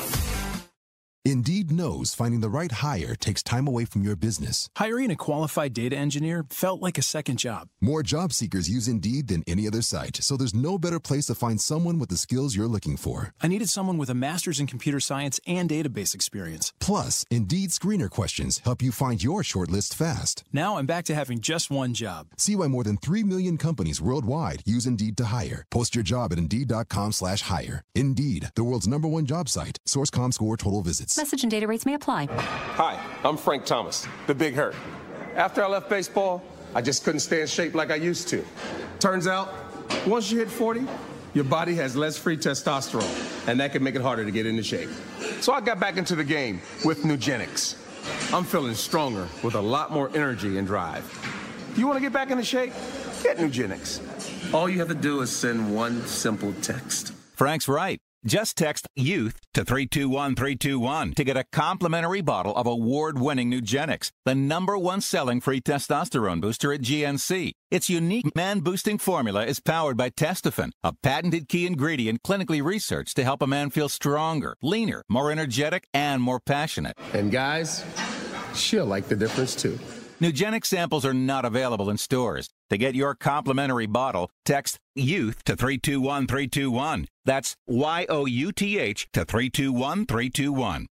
Indeed knows finding the right hire takes time away from your business. Hiring a qualified data engineer felt like a second job. More job seekers use Indeed than any other site, so there's no better place to find someone with the skills you're looking for. I needed someone with a master's in computer science and database experience. Plus, Indeed screener questions help you find your shortlist fast. Now I'm back to having just one job. See why more than three million companies worldwide use Indeed to hire. Post your job at Indeed.com slash hire. Indeed, the world's number one job site. Source dot com score total visits. Message and data rates may apply. Hi, I'm Frank Thomas, the Big Hurt. After I left baseball, I just couldn't stay in shape like I used to. Turns out, once you hit forty, your body has less free testosterone, and that can make it harder to get into shape. So I got back into the game with Nugenics. I'm feeling stronger with a lot more energy and drive. You want to get back into shape? Get Nugenics. All you have to do is send one simple text. Frank's right. Just text YOUTH to three two one three two one to get a complimentary bottle of award-winning Nugenics, the number one selling free testosterone booster at G N C. Its unique man-boosting formula is powered by Testofen, a patented key ingredient clinically researched to help a man feel stronger, leaner, more energetic, and more passionate. And guys, she'll like the difference too. Nugenic samples are not available in stores. To get your complimentary bottle, text YOUTH to three two one three two one. That's Y O U T H to three two one three two one.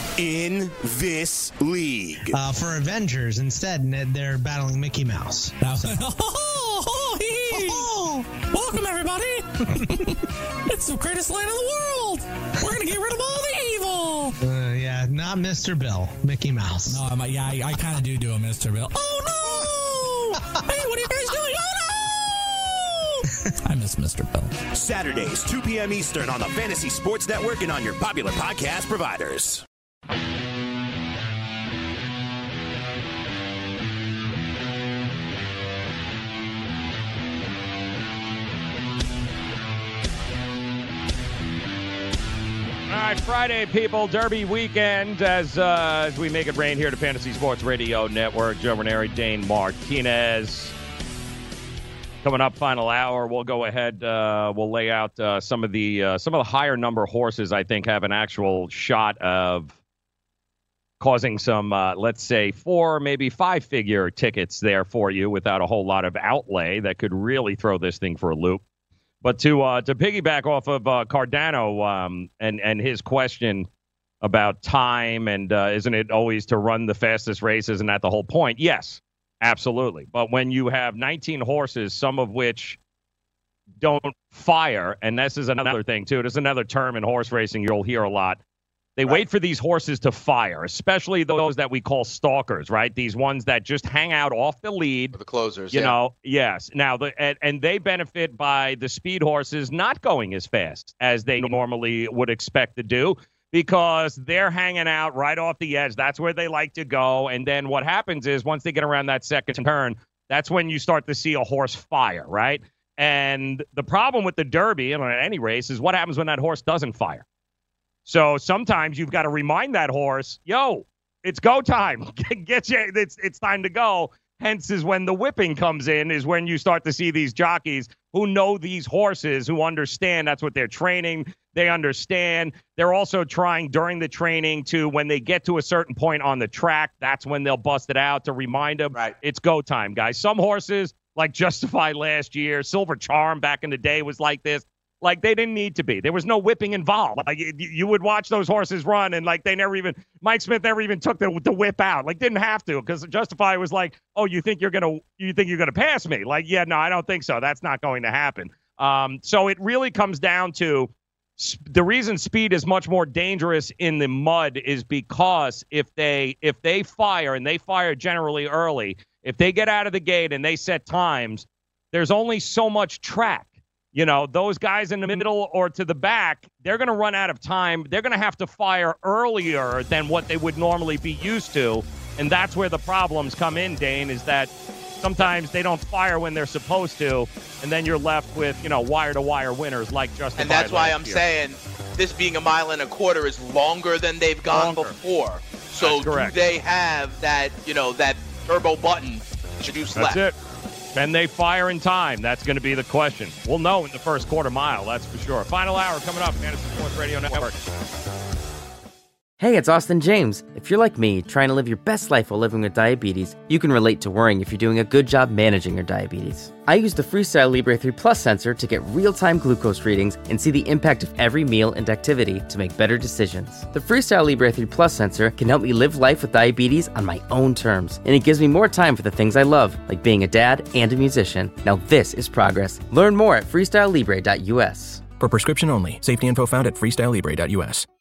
In this league. Uh, for Avengers, instead, Ned, they're battling Mickey Mouse. So. Welcome, everybody. It's the greatest land in the world. We're going to get rid of all the evil. Uh, yeah, not Mister Bill, Mickey Mouse. No, I'm, yeah, I, I kind of do do a Mister Bill. Oh, no. Hey, what are you guys doing? Oh, no. I miss Mister Bill. Saturdays, two p.m. Eastern on the Fantasy Sports Network and on your popular podcast providers. All right, Friday, people, Derby weekend as uh, as we make it rain here at Fantasy Sports Radio Network. Joe Ranieri, Dane Martinez. Coming up, final hour, we'll go ahead. Uh, we'll lay out uh, some of the uh, some of the higher number horses I think have an actual shot of causing some, uh, let's say, four, maybe five-figure tickets there for you without a whole lot of outlay that could really throw this thing for a loop. But to uh, to piggyback off of uh, Cardano um, and and his question, about time and uh, isn't it always to run the fastest race? Isn't that the whole point? Yes, absolutely. But when you have nineteen horses, some of which don't fire, and this is another thing too. There's another term in horse racing you'll hear a lot. They right. wait for these horses to fire, especially those that we call stalkers, right? These ones that just hang out off the lead. The closers, you yeah. know. Yes. Now, the and, and they benefit by the speed horses not going as fast as they normally would expect to do because they're hanging out right off the edge. That's where they like to go. And then what happens is once they get around that second turn, that's when you start to see a horse fire, right? And the problem with the Derby and at any race is what happens when that horse doesn't fire. So sometimes you've got to remind that horse, yo, it's go time. Get you, it's it's time to go. Hence is when the whipping comes in, is when you start to see these jockeys who know these horses, who understand that's what they're training. They understand. They're also trying during the training to, when they get to a certain point on the track, that's when they'll bust it out to remind them right. It's go time, guys. Some horses, like Justify last year, Silver Charm back in the day was like this. Like, they didn't need to be. There was no whipping involved. Like, you, you would watch those horses run, and, like, they never even – Mike Smith never even took the, the whip out. Like, didn't have to, because Justify was like, oh, you think you're going to you think you're gonna pass me? Like, yeah, no, I don't think so. That's not going to happen. Um, so it really comes down to sp- the reason speed is much more dangerous in the mud is because if they if they fire, and they fire generally early, if they get out of the gate and they set times, there's only so much track. You know, those guys in the middle or to the back, they're going to run out of time. They're going to have to fire earlier than what they would normally be used to. And that's where the problems come in, Dane, is that sometimes they don't fire when they're supposed to. And then you're left with, you know, wire-to-wire winners like Justify. And that's why I'm year. saying this being a mile and a quarter is longer than they've gone longer. before. So do they have that, you know, that turbo button to do left? That's it. Can they fire in time? That's going to be the question. We'll know in the first quarter mile, that's for sure. Final hour coming up, Fantasy Sports Radio Network. Hey, it's Austin James. If you're like me, trying to live your best life while living with diabetes, you can relate to worrying if you're doing a good job managing your diabetes. I use the Freestyle Libre three Plus sensor to get real-time glucose readings and see the impact of every meal and activity to make better decisions. The Freestyle Libre three Plus sensor can help me live life with diabetes on my own terms, and it gives me more time for the things I love, like being a dad and a musician. Now this is progress. Learn more at freestyle libre dot u s. For prescription only. Safety info found at freestyle libre dot u s.